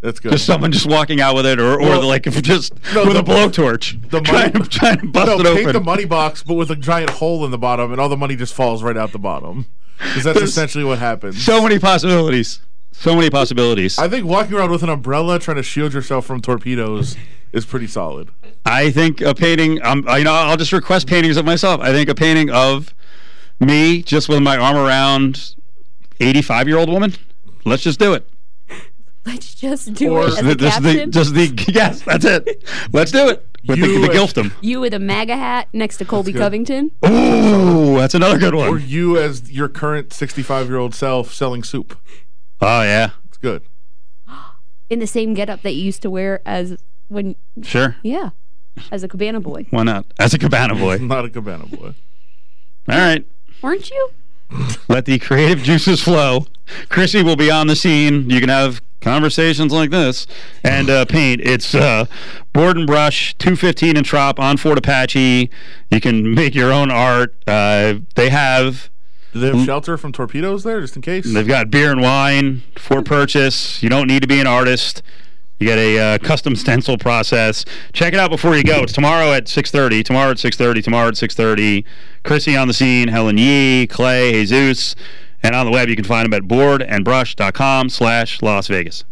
Speaker 2: That's good.
Speaker 3: Just someone just walking out with it, or, or
Speaker 2: Well,
Speaker 3: like if just
Speaker 2: no,
Speaker 3: with
Speaker 2: the-
Speaker 3: a blowtorch,
Speaker 2: The
Speaker 3: trying,
Speaker 2: money,
Speaker 3: trying to bust
Speaker 2: no,
Speaker 3: it
Speaker 2: paint
Speaker 3: open.
Speaker 2: the money box, but with a giant hole in the bottom, and all the money just falls right out the bottom. Because that's
Speaker 3: There's
Speaker 2: essentially what happens.
Speaker 3: So many possibilities. So many possibilities.
Speaker 2: I think walking around with an umbrella trying to shield yourself from torpedoes is pretty solid.
Speaker 3: I think a painting. Um, you know, I'll just request paintings of myself. I think a painting of me, just with my arm around eighty-five-year-old woman. Let's just do it.
Speaker 1: Let's just do
Speaker 2: Or
Speaker 1: it as
Speaker 3: the,
Speaker 1: a
Speaker 3: just the,
Speaker 1: caption.
Speaker 3: just the yes, that's it. Let's do it with
Speaker 2: You
Speaker 3: the, the
Speaker 2: and-
Speaker 3: Gilfdom.
Speaker 1: You with a MAGA hat next to Colby
Speaker 2: good.
Speaker 1: Covington.
Speaker 3: Ooh, that's another good
Speaker 2: Or
Speaker 3: one.
Speaker 2: you as your current sixty-five-year-old self selling soup.
Speaker 3: Oh yeah,
Speaker 2: It's good.
Speaker 1: In the same getup that you used to wear as when,
Speaker 3: sure.
Speaker 1: yeah, as a Cabana boy.
Speaker 3: Why not? As a Cabana boy.
Speaker 2: Not a Cabana boy.
Speaker 3: All right.
Speaker 1: Weren't you?
Speaker 3: Let the creative juices flow. Chrissy will be on the scene. You can have conversations like this and uh, paint. It's uh, Board and Brush, two fifteen in Trop on Fort Apache. You can make your own art. Uh, they have
Speaker 2: Do they have shelter from torpedoes there, just in case?
Speaker 3: they've got beer and wine for purchase. You don't need to be an artist. You get a uh, custom stencil process. Check it out before you go. It's tomorrow at six thirty. Tomorrow at six thirty. Tomorrow at six thirty. Chrissy on the scene. Helen Yee, Clay, Jesus. And on the web, you can find them at boardandbrush.com slash Las Vegas.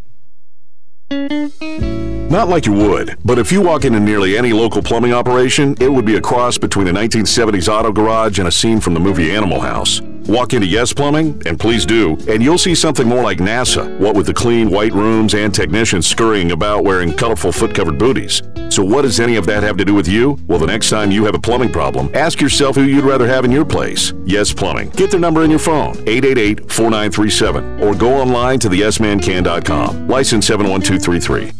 Speaker 9: Not like you would, but if you walk into nearly any local plumbing operation, it would be a cross between a nineteen seventies auto garage and a scene from the movie Animal House. Walk into Yes Plumbing, and please do, and you'll see something more like NASA, what with the clean white rooms and technicians scurrying about wearing colorful foot-covered booties. So what does any of that have to do with you? Well, the next time you have a plumbing problem, ask yourself who you'd rather have in your place. Yes Plumbing. Get their number in your phone, eight eight eight, four nine three seven, or go online to the yes man can dot com. License seven one two three three.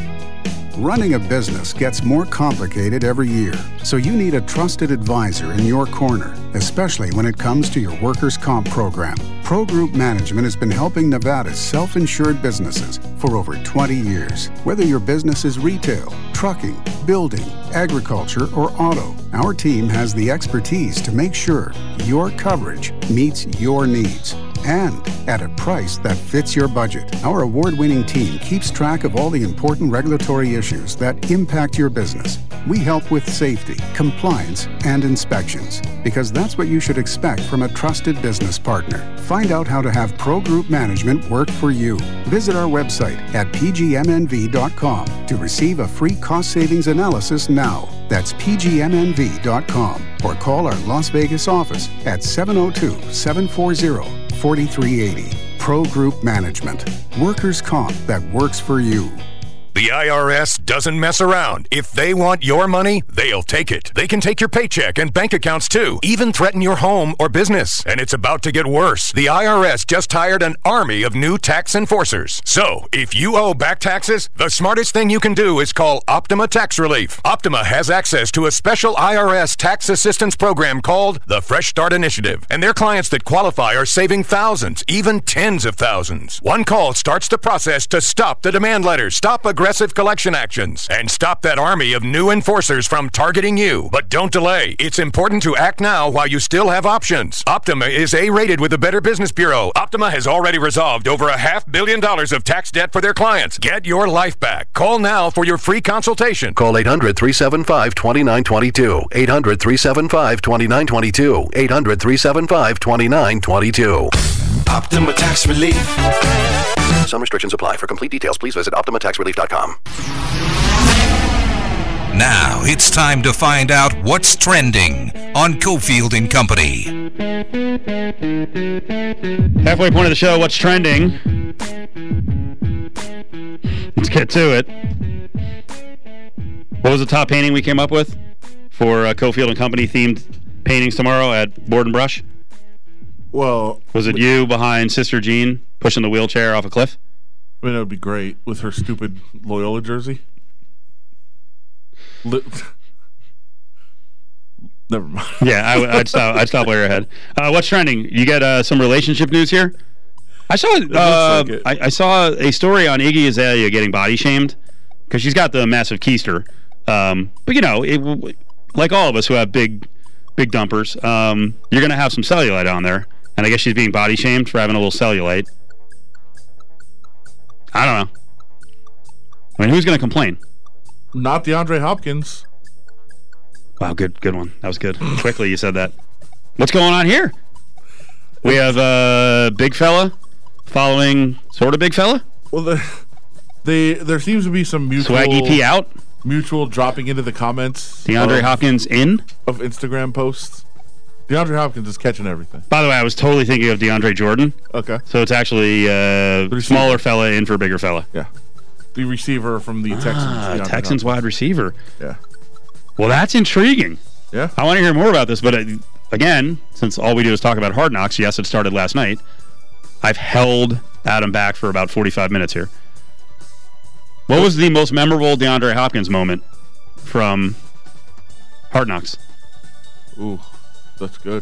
Speaker 10: Running a business gets more complicated every year, so you need a trusted advisor in your corner, especially when it comes to your workers' comp program. Pro Group Management has been helping Nevada's self-insured businesses for over twenty years. Whether your business is retail, trucking, building, agriculture, or auto, our team has the expertise to make sure your coverage meets your needs and at a price that fits your budget. Our award-winning team keeps track of all the important regulatory issues that impact your business. We help with safety, compliance, and inspections, because that's what you should expect from a trusted business partner. Find out how to have Pro Group Management work for you. Visit our website at p g m n v dot com to receive a free cost savings analysis now. That's p g m n v dot com, or call our Las Vegas office at seven oh two, seven four zero, four three eight zero. Pro Group Management. Workers' comp that works for you.
Speaker 6: The I R S doesn't mess around. If they want your money, they'll take it. They can take your paycheck and bank accounts too, even threaten your home or business. And it's about to get worse. The I R S just hired an army of new tax enforcers. So, if you owe back taxes, the smartest thing you can do is call Optima Tax Relief. Optima has access to a special I R S tax assistance program called the Fresh Start Initiative. And their clients that qualify are saving thousands, even tens of thousands. One call starts the process to stop the demand letters, stop aggressive aggressive collection actions, and stop that army of new enforcers from targeting you. But don't delay. It's important to act now while you still have options. Optima is A-rated with the Better Business Bureau. Optima has already resolved over a half billion dollars of tax debt for their clients. Get your life back. Call now for your free consultation.
Speaker 11: Call eight hundred, three seven five, two nine two two. eight hundred, three seven five, two nine two two. eight hundred, three seven five, two nine two two.
Speaker 6: Optima Tax Relief.
Speaker 11: Some restrictions apply. For complete details, please visit optima tax relief dot com.
Speaker 24: Now it's time to find out what's trending on Cofield and Company.
Speaker 3: Halfway point of the show, what's trending? Let's get to it. What was the top painting we came up with for uh, Cofield and Company themed paintings tomorrow at Board and Brush?
Speaker 2: Well,
Speaker 3: was it you behind Sister Jean pushing the wheelchair off a cliff?
Speaker 2: I mean, that would be great with her stupid Loyola jersey. Li- Never mind.
Speaker 3: Yeah, I, would- I'd stop. I'd stop while you're ahead. Uh, what's trending? You got uh, some relationship news here. I saw. Uh,
Speaker 2: like it.
Speaker 3: I, I saw a story on Iggy Azalea getting body shamed because she's got the massive keister. Um, but you know, it, like all of us who have big, big dumpers, um, you're gonna have some cellulite on there. And I guess she's being body shamed for having a little cellulite. I don't know. I mean, who's going to complain?
Speaker 2: Not DeAndre Hopkins.
Speaker 3: Wow, good good one. That was good. Quickly, you said that. What's going on here? We have a uh, big fella following sort of big fella.
Speaker 2: Well, the, they there seems to be some mutual
Speaker 3: Swaggy P out.
Speaker 2: Mutual dropping into the comments.
Speaker 3: DeAndre
Speaker 2: of,
Speaker 3: Hopkins in
Speaker 2: of Instagram posts. DeAndre Hopkins is catching everything.
Speaker 3: By the way, I was totally thinking of DeAndre Jordan.
Speaker 2: Okay.
Speaker 3: So it's actually uh, smaller fella in for bigger fella.
Speaker 2: Yeah. The receiver from the Texans.
Speaker 3: Ah, Texans
Speaker 2: Hopkins.
Speaker 3: wide receiver.
Speaker 2: Yeah.
Speaker 3: Well, that's intriguing.
Speaker 2: Yeah.
Speaker 3: I want to hear more about this, but uh, again, since all we do is talk about Hard Knocks, yes, it started last night. I've held Adam back for about forty-five minutes here. What was the most memorable DeAndre Hopkins moment from Hard Knocks?
Speaker 2: Ooh, that's good.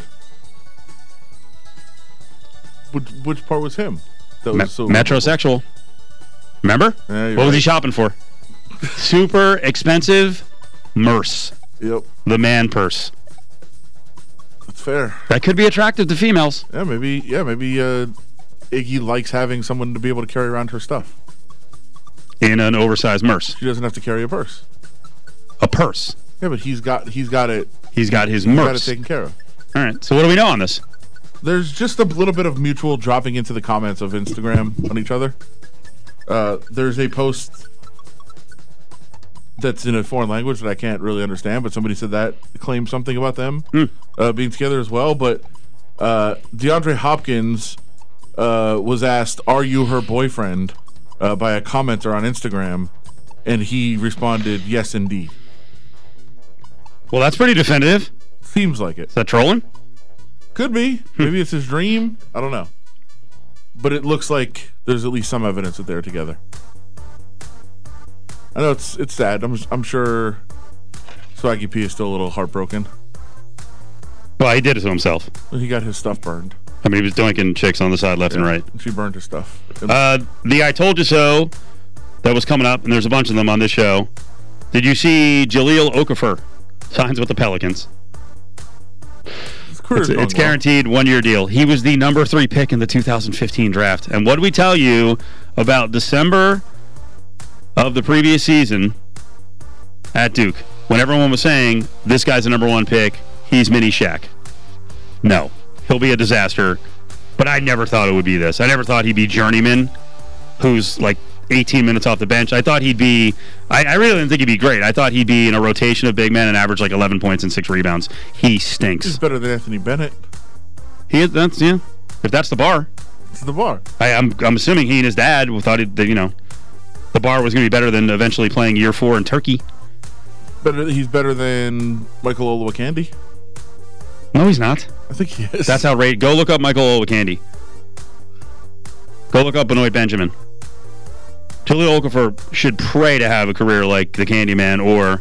Speaker 2: Which, which part was him? That was
Speaker 3: Me-
Speaker 2: so
Speaker 3: metrosexual. Remember?
Speaker 2: Yeah,
Speaker 3: what was
Speaker 2: right.
Speaker 3: he shopping for? Super expensive Merce.
Speaker 2: Yep.
Speaker 3: The man purse.
Speaker 2: That's fair.
Speaker 3: That could be attractive to females.
Speaker 2: Yeah, maybe. Yeah, maybe. Uh, Iggy likes having someone to be able to carry around her stuff
Speaker 3: in an oversized Merce.
Speaker 2: She doesn't have to carry a purse.
Speaker 3: A purse.
Speaker 2: Yeah, but he's got he's got it.
Speaker 3: He's got his
Speaker 2: he's
Speaker 3: Merce.
Speaker 2: got it taken care of.
Speaker 3: All right. So what do we know on this?
Speaker 2: There's just a little bit of mutual dropping into the comments of Instagram on each other. Uh, there's a post that's in a foreign language that I can't really understand, but somebody said that claimed something about them
Speaker 3: mm.
Speaker 2: uh, being together as well. But uh, DeAndre Hopkins uh, was asked, "Are you her boyfriend?" Uh, by a commenter on Instagram, and he responded, "Yes, indeed."
Speaker 3: Well, that's pretty definitive.
Speaker 2: Seems like it.
Speaker 3: Is that trolling?
Speaker 2: Could be. Maybe it's his dream. I don't know. But it looks like there's at least some evidence that they're together. I know it's it's sad. I'm I'm sure Swaggy P is still a little heartbroken.
Speaker 3: Well, he did it to himself.
Speaker 2: He got his stuff burned.
Speaker 3: I mean, he was doinking chicks on the side, left
Speaker 2: Yeah,
Speaker 3: and right.
Speaker 2: She burned his stuff.
Speaker 3: Uh, the I Told You So that was coming up, and there's a bunch of them on this show. Did you see Jahlil Okafor signs with the Pelicans? It's, it's guaranteed one-year deal. He was the number three pick in the two thousand fifteen draft. And what did we tell you about December of the previous season at Duke? When everyone was saying, this guy's the number one pick, he's mini Shaq. No. He'll be a disaster. But I never thought it would be this. I never thought he'd be journeyman, who's like eighteen minutes off the bench. I thought he'd be... I, I really didn't think he'd be great. I thought he'd be in a rotation of big men and average like eleven points and six rebounds. He stinks.
Speaker 2: He's better than Anthony Bennett.
Speaker 3: He is, that's, yeah. If that's the bar.
Speaker 2: It's the bar.
Speaker 3: I, I'm I'm assuming he and his dad thought, he, that, you know, the bar was going to be better than eventually playing year four in Turkey.
Speaker 2: Better, he's better than Michael Olowokandi.
Speaker 3: No, he's not.
Speaker 2: I think he is.
Speaker 3: That's outrageous. Go look up Michael Olowokandi. Go look up Benoit Benjamin. Jahlil Okafor should pray to have a career like the Candyman or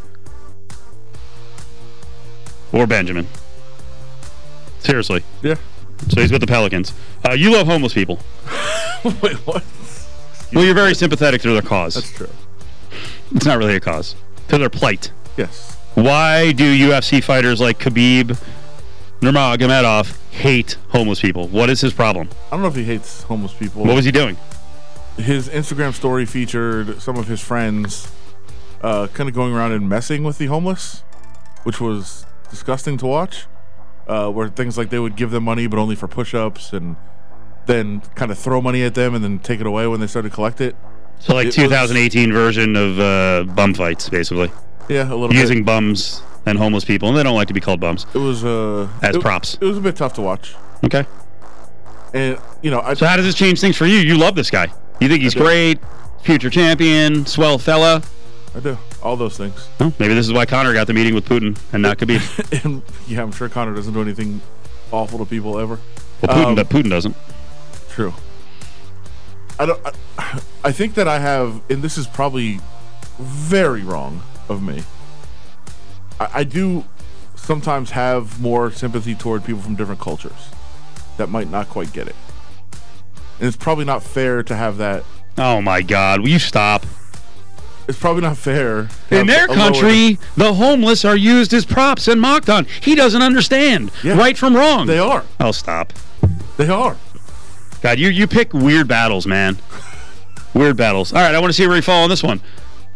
Speaker 3: or Benjamin. Seriously.
Speaker 2: Yeah.
Speaker 3: So he's with the Pelicans. Uh, you love homeless people.
Speaker 2: Wait, what?
Speaker 3: Well, you're very sympathetic to their cause.
Speaker 2: That's true.
Speaker 3: It's not really a cause. To their plight.
Speaker 2: Yes.
Speaker 3: Why do U F C fighters like Khabib Nurmagomedov hate homeless people? What is his problem?
Speaker 2: I don't know if he hates homeless people.
Speaker 3: What was he doing?
Speaker 2: His Instagram story featured some of his friends uh, kind of going around and messing with the homeless, which was disgusting to watch. Uh, where things like they would give them money, but only for push-ups, and then kind of throw money at them and then take it away when they started to collect it.
Speaker 3: So like
Speaker 2: It
Speaker 3: twenty eighteen version of uh, bum fights, basically.
Speaker 2: Yeah, a little
Speaker 3: Using
Speaker 2: bit.
Speaker 3: bums and homeless people, and they don't like to be called bums.
Speaker 2: It was uh,
Speaker 3: as
Speaker 2: it,
Speaker 3: props.
Speaker 2: It was a bit tough to watch.
Speaker 3: Okay.
Speaker 2: And you know, I,
Speaker 3: so how does this change things for you? You love this guy. You think he's
Speaker 2: I do.
Speaker 3: great, future champion, swell fella.
Speaker 2: I do all those things.
Speaker 3: Well, maybe this is why Connor got the meeting with Putin and not Khabib.
Speaker 2: And yeah, I'm sure Connor doesn't do anything awful to people ever.
Speaker 3: Well, Putin,
Speaker 2: Um,
Speaker 3: but Putin doesn't.
Speaker 2: True. I don't. I, I think that I have, and this is probably very wrong of me. I, I do sometimes have more sympathy toward people from different cultures that might not quite get it, and it's probably not fair to have that.
Speaker 3: Oh my God! Will you stop?
Speaker 2: It's probably not fair. to
Speaker 3: In
Speaker 2: have
Speaker 3: their
Speaker 2: a lower-
Speaker 3: country, the homeless are used as props and mocked on. He doesn't understand right from wrong.
Speaker 2: They are.
Speaker 3: Oh, stop.
Speaker 2: They are.
Speaker 3: God, you you pick weird battles, man. Weird battles. All right, I want to see where you fall on this one.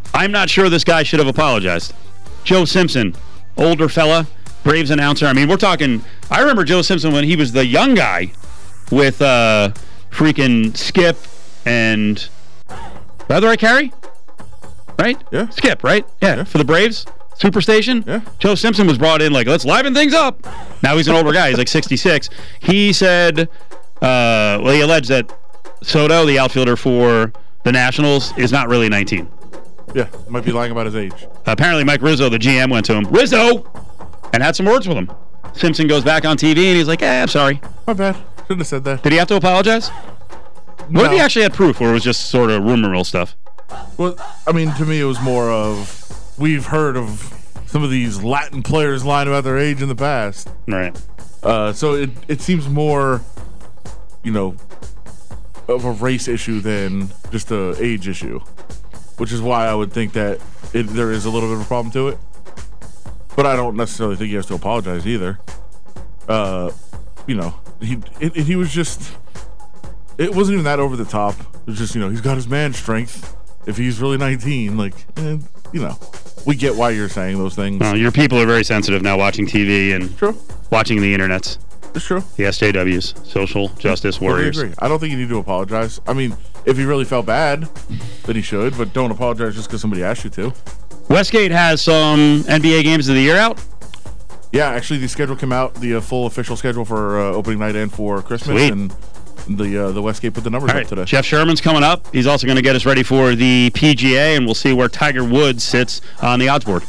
Speaker 3: I'm not sure this guy should have apologized. Joe Simpson, older fella, Braves announcer. I mean, we're talking... I remember Joe Simpson when he was the young guy with uh, freaking Skip and... By the right, Carrie? Right?
Speaker 2: Yeah.
Speaker 3: Skip, right? Yeah, yeah. For the Braves. Superstation.
Speaker 2: Yeah.
Speaker 3: Joe Simpson was brought in like, let's liven things up. Now he's an older guy. He's like sixty-six. He said, uh, well, he alleged that Soto, the outfielder for the Nationals, is not really nineteen.
Speaker 2: Yeah, might be lying about his age.
Speaker 3: Apparently, Mike Rizzo, the G M, went to him, Rizzo, and had some words with him. Simpson goes back on T V and he's like, eh, I'm sorry.
Speaker 2: My bad. Shouldn't have said that.
Speaker 3: Did he have to apologize?
Speaker 2: No.
Speaker 3: What if he actually had proof, or it was just sort of rumor mill stuff?
Speaker 2: Well, I mean, to me, it was more of, we've heard of some of these Latin players lying about their age in the past.
Speaker 3: Right.
Speaker 2: Uh, so it, it seems more, you know, of a race issue than just a age issue, which is why I would think that it, there is a little bit of a problem to it. But I don't necessarily think he has to apologize either. Uh, you know, he it, he was just, it wasn't even that over the top. It was just, you know, he's got his man strength. If he's really nineteen, like, eh, you know, we get why you're saying those things.
Speaker 3: No, your people are very sensitive now, watching T V and
Speaker 2: True.
Speaker 3: watching the internets.
Speaker 2: It's true.
Speaker 3: The S J Ws, social justice warriors.
Speaker 2: Totally agree. I don't think you need to apologize. I mean, if he really felt bad, then he should, but don't apologize just because somebody asked you to.
Speaker 3: Westgate has some N B A games of the year out.
Speaker 2: Yeah, actually, the schedule came out, the uh, full official schedule for uh, opening night and for Christmas.
Speaker 3: Sweet.
Speaker 2: And the uh, the Westgate put the numbers
Speaker 3: All right.
Speaker 2: up today.
Speaker 3: Jeff Sherman's coming up. He's also going to get us ready for the P G A, and we'll see where Tiger Woods sits on the odds board.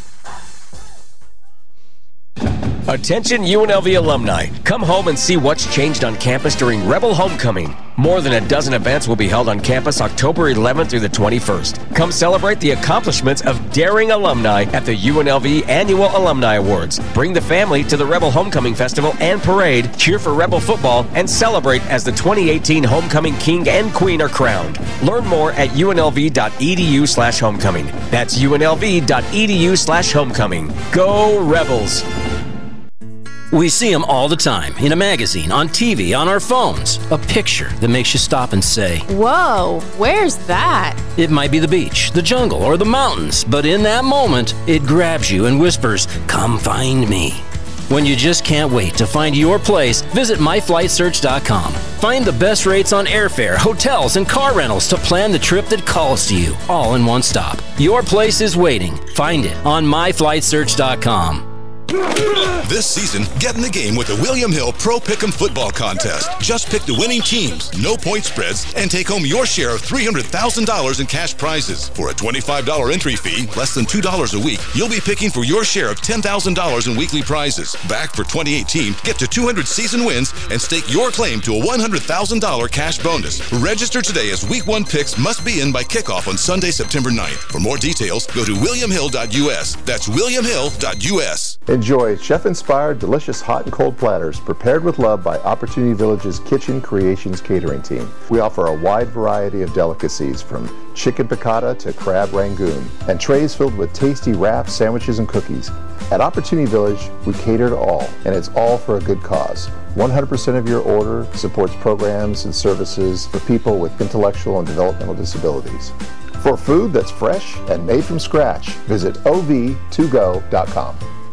Speaker 12: Attention U N L V alumni. Come home and see what's changed on campus during Rebel Homecoming. More than a dozen events will be held on campus October eleventh through the twenty-first. Come celebrate the accomplishments of daring alumni at the U N L V Annual Alumni Awards. Bring the family to the Rebel Homecoming Festival and Parade, cheer for Rebel football, and celebrate as the twenty eighteen Homecoming King and Queen are crowned. Learn more at unlv.edu slash homecoming. That's unlv.edu slash homecoming. Go Rebels!
Speaker 16: We see them all the time, in a magazine, on T V, on our phones. A picture that makes you stop and say,
Speaker 1: Whoa, where's that?
Speaker 16: It might be the beach, the jungle, or the mountains, but in that moment, it grabs you and whispers, come find me. When you just can't wait to find your place, visit my flight search dot com. Find the best rates on airfare, hotels, and car rentals to plan the trip that calls to you, all in one stop. Your place is waiting. Find it on my flight search dot com.
Speaker 13: This season, get in the game with the William Hill Pro Pick'em Football Contest. Just pick the winning teams, no point spreads, and take home your share of three hundred thousand dollars in cash prizes. For a twenty-five dollars entry fee, less than two dollars a week, you'll be picking for your share of ten thousand dollars in weekly prizes. Back for twenty eighteen, get to two hundred season wins and stake your claim to a one hundred thousand dollars cash bonus. Register today as Week one picks must be in by kickoff on Sunday, September ninth. For more details, go to william hill dot u s. That's william hill dot u s.
Speaker 14: Enjoy chef-inspired, delicious hot and cold platters prepared with love by Opportunity Village's Kitchen Creations catering team. We offer a wide variety of delicacies from chicken piccata to crab rangoon, and trays filled with tasty wraps, sandwiches, and cookies. At Opportunity Village, we cater to all, and it's all for a good cause. one hundred percent of your order supports programs and services for people with intellectual and developmental disabilities. For food that's fresh and made from scratch, visit O V two go dot com.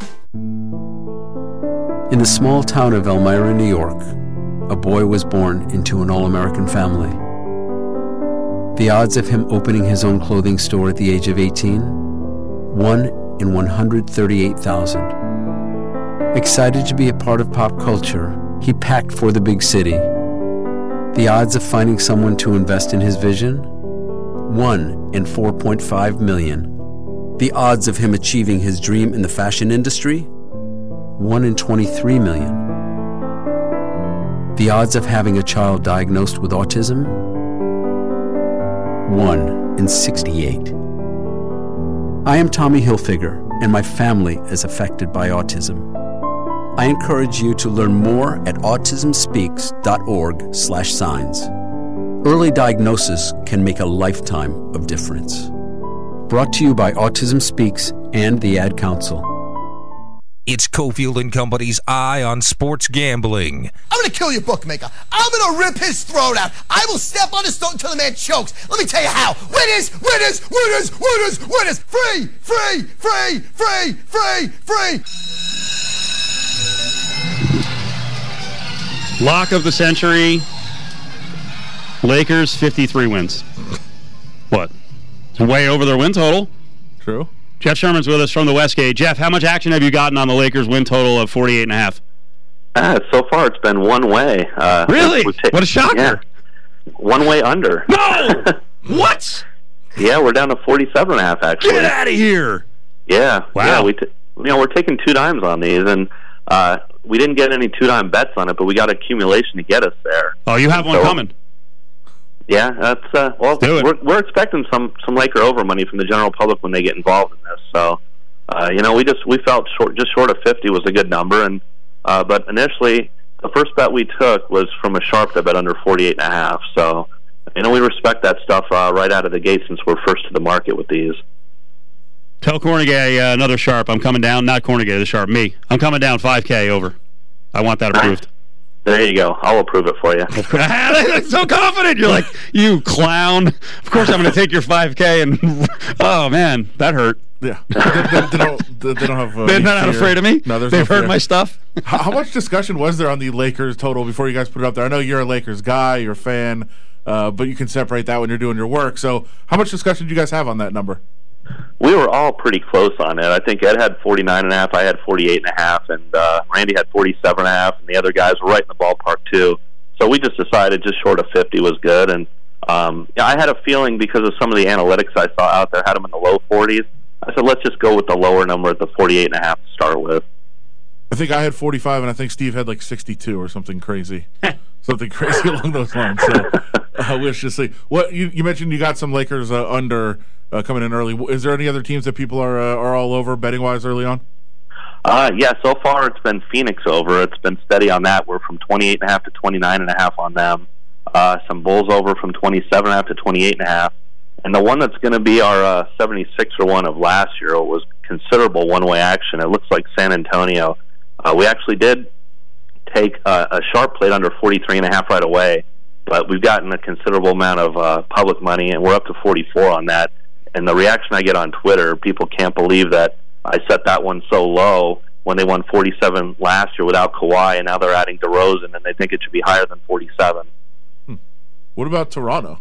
Speaker 15: In the small town of Elmira, New York, a boy was born into an all-American family. The odds of him opening his own clothing store at the age of eighteen? one in one hundred thirty-eight thousand. Excited to be a part of pop culture, he packed for the big city. The odds of finding someone to invest in his vision? one in four point five million. The odds of him achieving his dream in the fashion industry? one in twenty-three million. The odds of having a child diagnosed with autism? one in sixty-eight. I am Tommy Hilfiger, and my family is affected by autism. I encourage you to learn more at autism speaks dot org slash signs. Early diagnosis can make a lifetime of difference. Brought to you by Autism Speaks and the Ad Council.
Speaker 24: It's Cofield and Company's Eye on Sports Gambling.
Speaker 4: I'm going to kill your bookmaker. I'm going to rip his throat out. I will step on his throat until the man chokes. Let me tell you how. Winners, winners, winners, winners, winners. Free, free, free, free, free, free.
Speaker 3: Lock of the century. Lakers, fifty-three wins. What? It's way over their win total.
Speaker 2: True.
Speaker 3: Jeff Sherman's with us from the Westgate. Jeff, how much action have you gotten on the Lakers win total of forty-eight and a half?
Speaker 7: Uh, so far, it's been one way. Uh,
Speaker 3: really?
Speaker 7: ta-
Speaker 3: what a shocker.
Speaker 7: Yeah. One way under.
Speaker 3: No! What?
Speaker 7: Yeah, we're down to forty-seven and a half, actually.
Speaker 3: Get out of here.
Speaker 7: Yeah.
Speaker 3: Wow.
Speaker 7: Yeah, we t- you know, we're taking two dimes on these, and uh, we didn't get any two-dime bets on it, but we got accumulation to get us there.
Speaker 3: Oh, you have one
Speaker 7: so,
Speaker 3: coming.
Speaker 7: Yeah, that's uh, well. We're, we're expecting some some Laker over money from the general public when they get involved in this. So, uh, you know, we just we felt short, just short of fifty was a good number, and uh, but initially the first bet we took was from a sharp that bet under forty-eight and a half. So, you know, we respect that stuff uh, right out of the gate since we're first to the market with these.
Speaker 3: Tell Cornegay uh, another sharp. I'm coming down. Not Cornegay, the sharp. Me. I'm coming down five K over. I want that approved.
Speaker 7: There you go. I'll approve it for you.
Speaker 3: So confident. You're like, you clown. Of course I'm going to take your five K and, oh, man, that hurt.
Speaker 2: Yeah. they, they, they, don't, they, they don't have uh,
Speaker 3: They're not
Speaker 2: fear.
Speaker 3: afraid of me?
Speaker 2: No, there's
Speaker 3: They've
Speaker 2: no
Speaker 3: heard
Speaker 2: fear.
Speaker 3: my stuff?
Speaker 2: how, how much discussion was there on the Lakers total before you guys put it up there? I know you're a Lakers guy, you're a fan, uh, but you can separate that when you're doing your work. So how much discussion did you guys have on that number?
Speaker 7: We were all pretty close on it. I think Ed had forty-nine and a half, I had forty-eight and a half, and uh, Randy had forty-seven and a half, and the other guys were right in the ballpark too. So we just decided just short of fifty was good, and um, yeah, I had a feeling because of some of the analytics I saw out there had them in the low forties. I said let's just go with the lower number at the forty-eight and a half to start with.
Speaker 2: I think I had forty-five, and I think Steve had like sixty-two or something crazy. Something crazy along those lines. So uh, we'll just see. What you, you mentioned you got some Lakers uh, under uh, coming in early. Is there any other teams that people are uh, are all over betting wise early on?
Speaker 7: Uh, yeah, so far it's been Phoenix over. It's been steady on that. We're from twenty-eight and a half to twenty-nine and a half on them. Uh, some Bulls over from twenty-seven and a half to twenty-eight and a half. And the one that's going to be our uh, seventy-sixer one of last year was considerable one-way action. It looks like San Antonio. Uh, we actually did take uh, a sharp plate under forty-three and a half right away, but we've gotten a considerable amount of uh, public money, and we're up to forty-four on that. And the reaction I get on Twitter, people can't believe that I set that one so low when they won forty-seven last year without Kawhi, and now they're adding DeRozan, and they think it should be higher than forty-seven.
Speaker 2: Hmm. What about Toronto?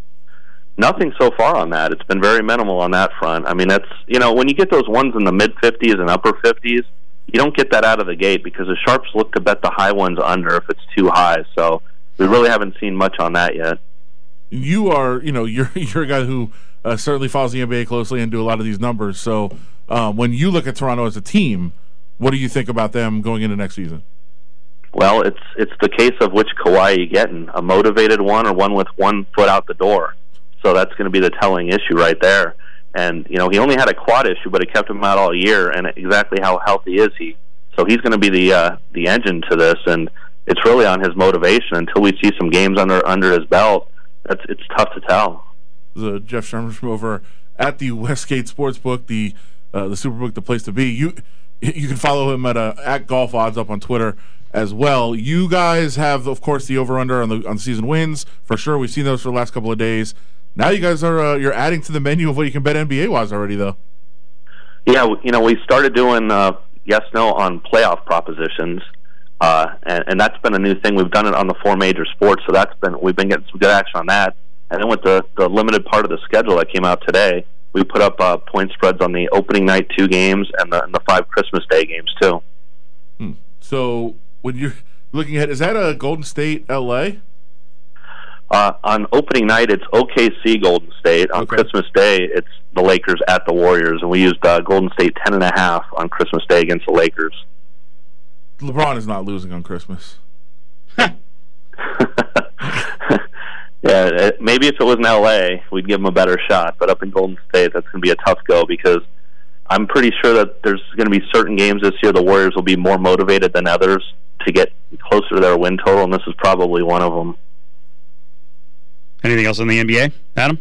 Speaker 7: Nothing so far on that. It's been very minimal on that front. I mean, that's, you know, when you get those ones in the mid-fifties and upper fifties, you don't get that out of the gate because the sharps look to bet the high ones under if it's too high. So we really haven't seen much on that yet.
Speaker 2: You are, you know, you're you're a guy who uh, certainly follows the N B A closely and do a lot of these numbers. So um, when you look at Toronto as a team, what do you think about them going into next season?
Speaker 7: Well, it's it's the case of which Kawhi you getting, a motivated one or one with one foot out the door. So that's going to be the telling issue right there. And, you know, he only had a quad issue, but it kept him out all year. And exactly how healthy is he? So he's going to be the uh, the engine to this, and it's really on his motivation. Until we see some games under under his belt, that's it's tough to tell.
Speaker 2: The Jeff Sherman from over at the Westgate Sportsbook, the uh, the Superbook, the place to be. You you can follow him at uh, at Golf Odds up on Twitter as well. You guys have, of course, the over under on the on the season wins for sure. We've seen those for the last couple of days. Now you guys are uh, you're adding to the menu of what you can bet N B A wise already, though.
Speaker 7: Yeah, you know, we started doing uh, yes no on playoff propositions, uh, and, and that's been a new thing. We've done it on the four major sports, so that's been we've been getting some good action on that. And then with the the limited part of the schedule that came out today, we put up uh, point spreads on the opening night two games and the and the five Christmas Day games too.
Speaker 2: Hmm. So when you're looking at, is that a Golden State L A?
Speaker 7: Uh, on opening night, it's O K C Golden State. On okay. Christmas Day, it's the Lakers at the Warriors, and we used uh, Golden State ten and a half on Christmas Day against the Lakers.
Speaker 2: LeBron is not losing on Christmas.
Speaker 7: Yeah, it, maybe if it was in L A, we'd give him a better shot. But up in Golden State, that's going to be a tough go because I'm pretty sure that there's going to be certain games this year the Warriors will be more motivated than others to get closer to their win total, and this is probably one of them.
Speaker 3: Anything else in the N B A, Adam?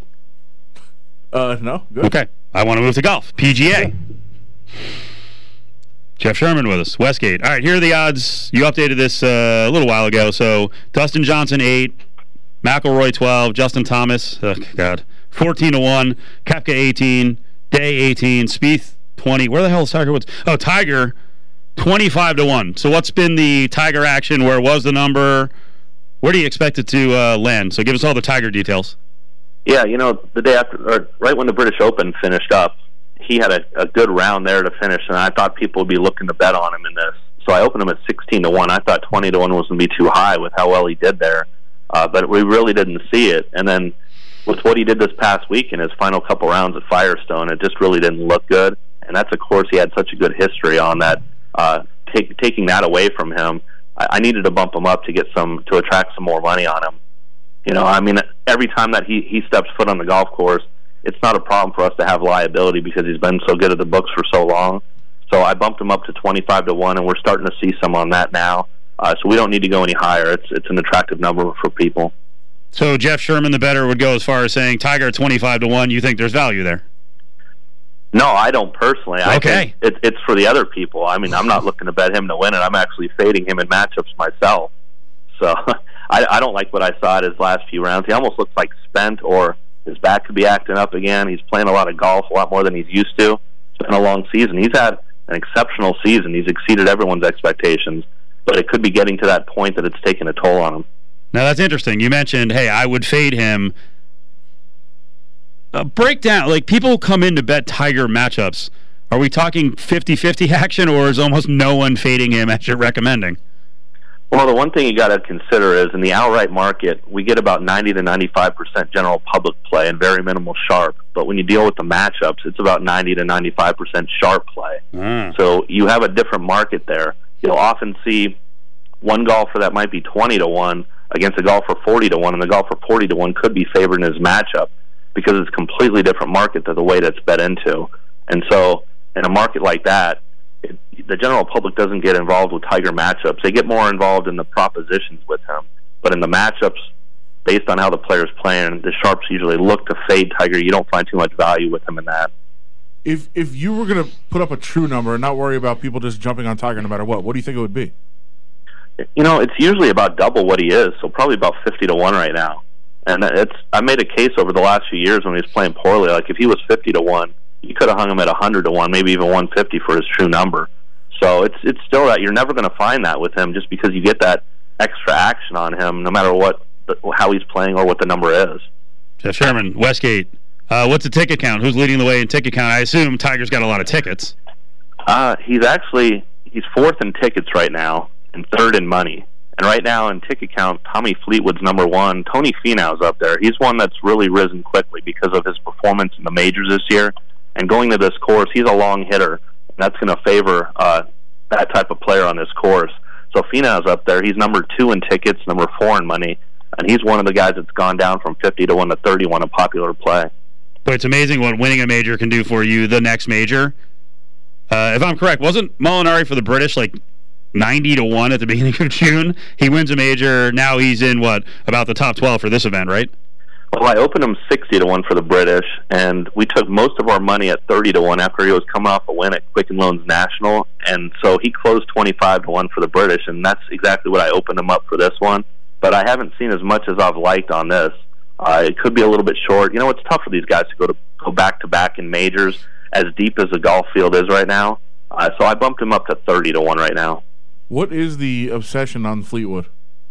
Speaker 2: Uh, no. Good.
Speaker 3: Okay. I want to move to golf. P G A. Jeff Sherman with us, Westgate. All right, here are the odds. You updated this uh, a little while ago. So Dustin Johnson, eight. McIlroy, twelve. Justin Thomas, oh, God, fourteen to one. Koepka, eighteen. Day, eighteen. Spieth, twenty. Where the hell is Tiger Woods? Oh, Tiger, twenty-five to one. So what's been the Tiger action? Where was the number? Where do you expect it to uh, land? So give us all the Tiger details.
Speaker 7: Yeah, you know, the day after, or right when the British Open finished up, he had a, a good round there to finish, and I thought people would be looking to bet on him in this. So I opened him at sixteen to one. I thought twenty to one was going to be too high with how well he did there, uh, but we really didn't see it. And then with what he did this past week in his final couple rounds at Firestone, it just really didn't look good. And that's a course he had such a good history on that. Uh, take, taking that away from him, I, I needed to bump him up to get some to attract some more money on him. You know, I mean, every time that he, he steps foot on the golf course, it's not a problem for us to have liability because he's been so good at the books for so long. So I bumped him up to twenty-five to one, and we're starting to see some on that now. Uh, so we don't need to go any higher. It's it's an attractive number for people.
Speaker 3: So Jeff Sherman, the bettor, would go as far as saying Tiger at twenty-five to one. You think there's value there?
Speaker 7: No, I don't personally. I
Speaker 3: Okay.
Speaker 7: think it, it's for the other people. I mean, I'm not looking to bet him to win it. I'm actually fading him in matchups myself. So I, I don't like what I saw at his last few rounds. He almost looks like spent, or his back could be acting up again. He's playing a lot of golf, a lot more than he's used to. It's been a long season. He's had an exceptional season. He's exceeded everyone's expectations, but it could be getting to that point that it's taking a toll on him.
Speaker 3: Now, that's interesting. You mentioned, hey, I would fade him. Uh, break down, like, people come in to bet Tiger matchups. Are we talking fifty-fifty action, or is almost no one fading him as you're recommending?
Speaker 7: Well, the one thing you got to consider is in the outright market, we get about ninety to ninety-five percent general public play and very minimal sharp. But when you deal with the matchups, it's about ninety to ninety-five percent sharp play.
Speaker 3: Mm.
Speaker 7: So you have a different market there. You'll often see one golfer that might be twenty to one against a golfer forty to one, and the golfer forty to one could be favored in his matchup because it's a completely different market than the way that's bet into. And so in a market like that, It, the general public doesn't get involved with Tiger matchups. They get more involved in the propositions with him. But in the matchups, based on how the player's playing, the sharps usually look to fade Tiger. You don't find too much value with him in that.
Speaker 2: If if you were going to put up a true number and not worry about people just jumping on Tiger no matter what, what do you think it would be?
Speaker 7: You know, it's usually about double what he is, so probably about fifty to one right now. And it's I made a case over the last few years when he was playing poorly. Like, if he was fifty to one, you could have hung him at one hundred to one, maybe even one fifty for his true number. So it's it's still that you're never going to find that with him, just because you get that extra action on him, no matter what how he's playing or what the number is.
Speaker 3: Jeff Sherman, Westgate. Uh, what's the ticket count? Who's leading the way in ticket count? I assume Tiger's got a lot of tickets.
Speaker 7: Uh, he's actually he's fourth in tickets right now and third in money. And right now in ticket count, Tommy Fleetwood's number one. Tony Finau's up there. He's one that's really risen quickly because of his performance in the majors this year. And going to this course, he's a long hitter, and that's going to favor uh, that type of player on this course. So Finau's up there. He's number two in tickets, number four in money, and he's one of the guys that's gone down from fifty to one to thirty-one in popular play.
Speaker 3: But it's amazing what winning a major can do for you the next major. Uh, if I'm correct, wasn't Molinari for the British like ninety to one at the beginning of June? He wins a major. Now he's in, what, about the top twelve for this event, right?
Speaker 7: Well, I opened him sixty to one for the British, and we took most of our money at thirty to one after he was coming off a win at Quicken Loans National, and so he closed twenty-five to one for the British, and that's exactly what I opened him up for this one. But I haven't seen as much as I've liked on this. Uh, it could be a little bit short. You know, it's tough for these guys to go to go back-to-back in majors as deep as the golf field is right now. Uh, so I bumped him up to thirty to one right now.
Speaker 2: What is the obsession on Fleetwood?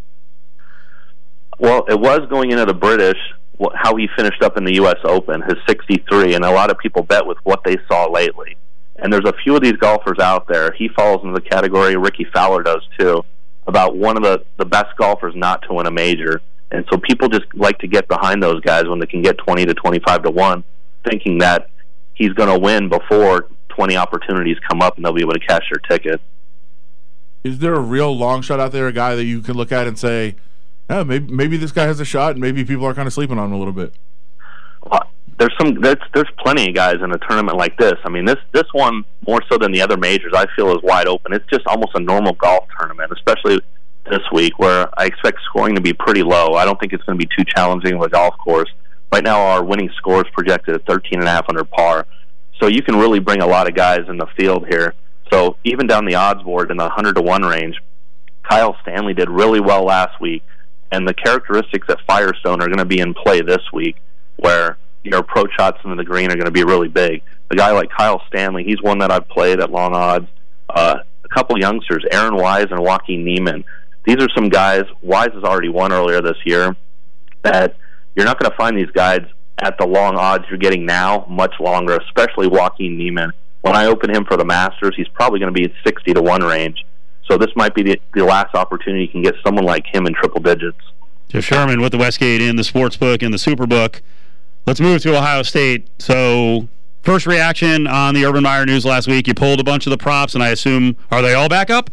Speaker 7: Well, it was going into the British, how he finished up in the U S Open, his sixty-three, and a lot of people bet with what they saw lately. And there's a few of these golfers out there, he falls into the category, Ricky Fowler does too, about one of the, the best golfers not to win a major. And so people just like to get behind those guys when they can get twenty to twenty-five to one, thinking that he's going to win before twenty opportunities come up and they'll be able to cash their ticket.
Speaker 2: Is there a real long shot out there, a guy that you can look at and say, yeah, maybe maybe this guy has a shot, and maybe people are kind of sleeping on him a little bit?
Speaker 7: Well, there's some there's there's plenty of guys in a tournament like this. I mean, this this one more so than the other majors, I feel, is wide open. It's just almost a normal golf tournament, especially this week, where I expect scoring to be pretty low. I don't think it's going to be too challenging of a golf course. Right now, our winning score is projected at thirteen and a half under par, so you can really bring a lot of guys in the field here. So even down the odds board in the one hundred to one range, Kyle Stanley did really well last week, and the characteristics at Firestone are going to be in play this week, where your approach shots into the green are going to be really big. A guy like Kyle Stanley, he's one that I've played at long odds. Uh, a couple youngsters, Aaron Wise and Joaquin Neiman. These are some guys. Wise has already won earlier this year. That you're not going to find these guys at the long odds you're getting now much longer, especially Joaquin Neiman. When I open him for the Masters, he's probably going to be at sixty to one range. So this might be the, the last opportunity you can get someone like him in triple digits.
Speaker 3: Jeff Sherman with the Westgate in the Sportsbook and the Superbook. Let's move to Ohio State. So first reaction on the Urban Meyer news last week, you pulled a bunch of the props, and I assume, are they all back up?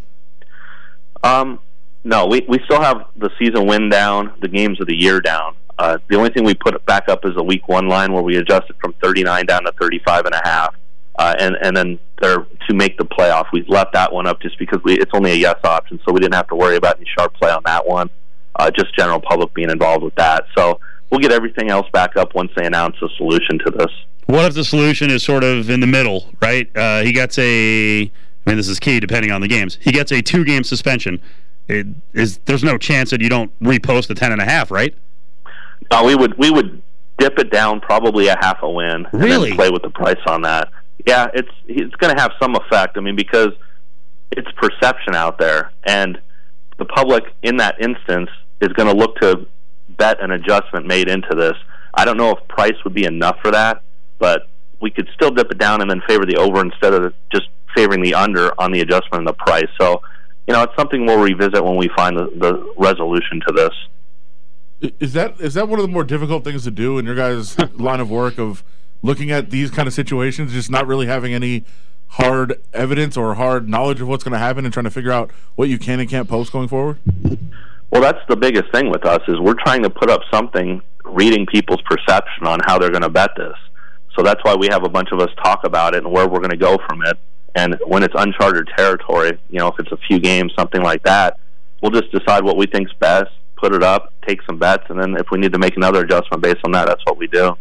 Speaker 7: Um, no, we, we still have the season win down, the games of the year down. Uh, the only thing we put back up is the week one line where we adjusted from thirty-nine down to thirty-five and a half. Uh, and, and then there to make the playoff. We left that one up just because we, it's only a yes option, so we didn't have to worry about any sharp play on that one. Uh, just general public being involved with that. So we'll get everything else back up once they announce a solution to this.
Speaker 3: What if the solution is sort of in the middle, right? Uh, he gets a, I mean, this is key depending on the games. He gets a two-game suspension. It is there's no chance that you don't repost the ten and a half, right?
Speaker 7: No, we would we would dip it down probably a half a win. And
Speaker 3: really?
Speaker 7: Then play with the price on that. Yeah, it's it's going to have some effect. I mean, because it's perception out there, and the public in that instance is going to look to bet an adjustment made into this. I don't know if price would be enough for that, but we could still dip it down and then favor the over instead of just favoring the under on the adjustment in the price. So, you know, it's something we'll revisit when we find the, the resolution to this.
Speaker 2: Is that is that one of the more difficult things to do in your guys' line of work of looking at these kind of situations, just not really having any hard evidence or hard knowledge of what's going to happen and trying to figure out what you can and can't post going forward?
Speaker 7: Well, that's the biggest thing with us is we're trying to put up something reading people's perception on how they're going to bet this. So that's why we have a bunch of us talk about it and where we're going to go from it. And when it's uncharted territory, you know, if it's a few games, something like that, we'll just decide what we think's best, put it up, take some bets, and then if we need to make another adjustment based on that, that's what we do.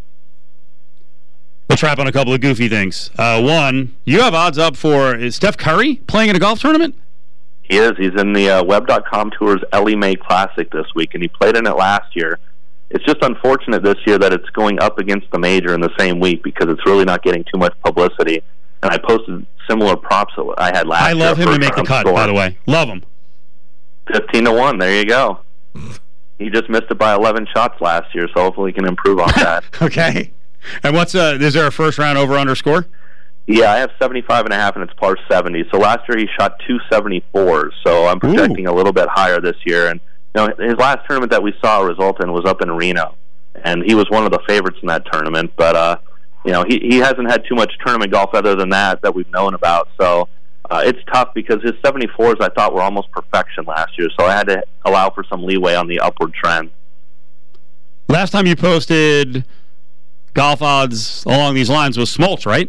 Speaker 3: Let's wrap on a couple of goofy things. Uh, one, you have odds up for, is Steph Curry playing in a golf tournament?
Speaker 7: He is. He's in the uh, Web dot com Tour's Ellie Mae Classic this week, and he played in it last year. It's just unfortunate this year that it's going up against the major in the same week because it's really not getting too much publicity. And I posted similar props that I had last year.
Speaker 3: I love him to make the cut, by the way. Love him.
Speaker 7: fifteen to one. There you go. He just missed it by eleven shots last year, so hopefully he can improve on that.
Speaker 3: Okay. And what's uh is there a first round over under score?
Speaker 7: Yeah, I have seventy-five and a half, and it's par seventy. So last year he shot two seventy-fours, so I'm projecting Ooh. a little bit higher this year. And you know, his last tournament that we saw a result in was up in Reno, and he was one of the favorites in that tournament. But uh, you know, he he hasn't had too much tournament golf other than that that we've known about. So uh, it's tough because his seventy-fours I thought were almost perfection last year, so I had to allow for some leeway on the upward trend.
Speaker 3: Last time you posted golf odds along these lines was Smoltz, right?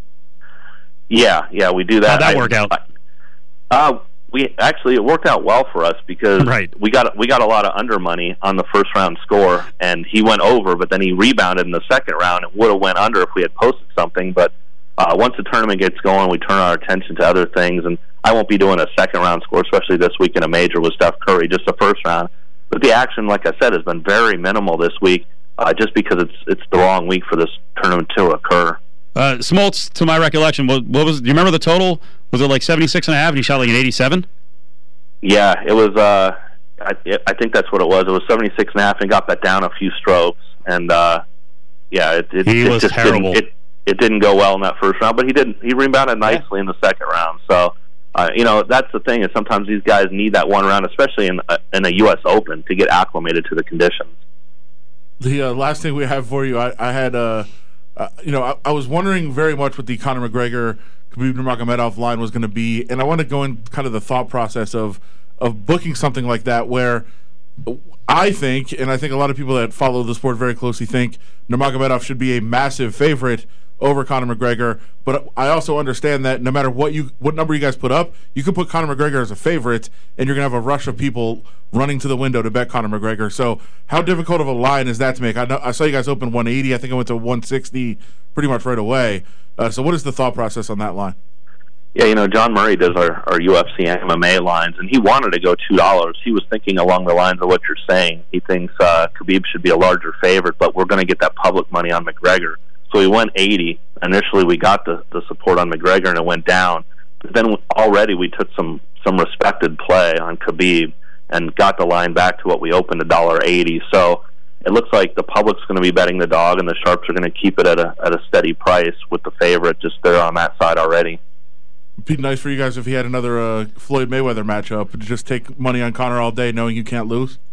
Speaker 7: Yeah, yeah, we do that.
Speaker 3: How'd that
Speaker 7: I,
Speaker 3: work out?
Speaker 7: Uh, we actually it worked out well for us because
Speaker 3: right.
Speaker 7: we got we got a lot of under money on the first round score, and he went over, but then he rebounded in the second round. It would have went under if we had posted something, but uh, once the tournament gets going, we turn our attention to other things, and I won't be doing a second round score, especially this week in a major with Steph Curry, just the first round. But the action, like I said, has been very minimal this week, uh, just because it's it's the wrong week for this tournament to occur.
Speaker 3: Uh, Smoltz, to my recollection, what, what was? Do you remember the total? Was it like seventy-six and a half, and he shot like an eighty-seven?
Speaker 7: Yeah, it was. Uh, I, I think that's what it was. It was seventy-six and a half, and got that down a few strokes. And uh, yeah, it, it,
Speaker 3: he
Speaker 7: it
Speaker 3: was
Speaker 7: just
Speaker 3: terrible.
Speaker 7: Didn't, it it didn't go well in that first round, but he did. He rebounded nicely yeah. in the second round. So uh, you know, that's the thing is sometimes these guys need that one round, especially in a, in a U S Open, to get acclimated to the conditions.
Speaker 2: The uh, last thing we have for you, I, I had. Uh, Uh, you know, I, I was wondering very much what the Conor McGregor, Khabib Nurmagomedov line was going to be, and I want to go in kind of the thought process of of booking something like that, where I think, and I think a lot of people that follow the sport very closely think Nurmagomedov should be a massive favorite over Conor McGregor, but I also understand that no matter what you what number you guys put up, you could put Conor McGregor as a favorite, and you're going to have a rush of people running to the window to bet Conor McGregor. So how difficult of a line is that to make? I know I saw you guys open one eighty. I think I went to one sixty pretty much right away. Uh, so what is the thought process on that line?
Speaker 7: Yeah, you know, John Murray does our, our U F C M M A lines, and he wanted to go two dollars. He was thinking along the lines of what you're saying. He thinks uh, Khabib should be a larger favorite, but we're going to get that public money on McGregor. So we went eighty. Initially, we got the, the support on McGregor, and it went down. But then already we took some, some respected play on Khabib and got the line back to what we opened, one dollar eighty. So it looks like the public's going to be betting the dog, and the sharps are going to keep it at a at a steady price with the favorite just there on that side already.
Speaker 2: It'd be nice for you guys if he had another uh, Floyd Mayweather matchup. Just take money on Conor all day knowing you can't lose.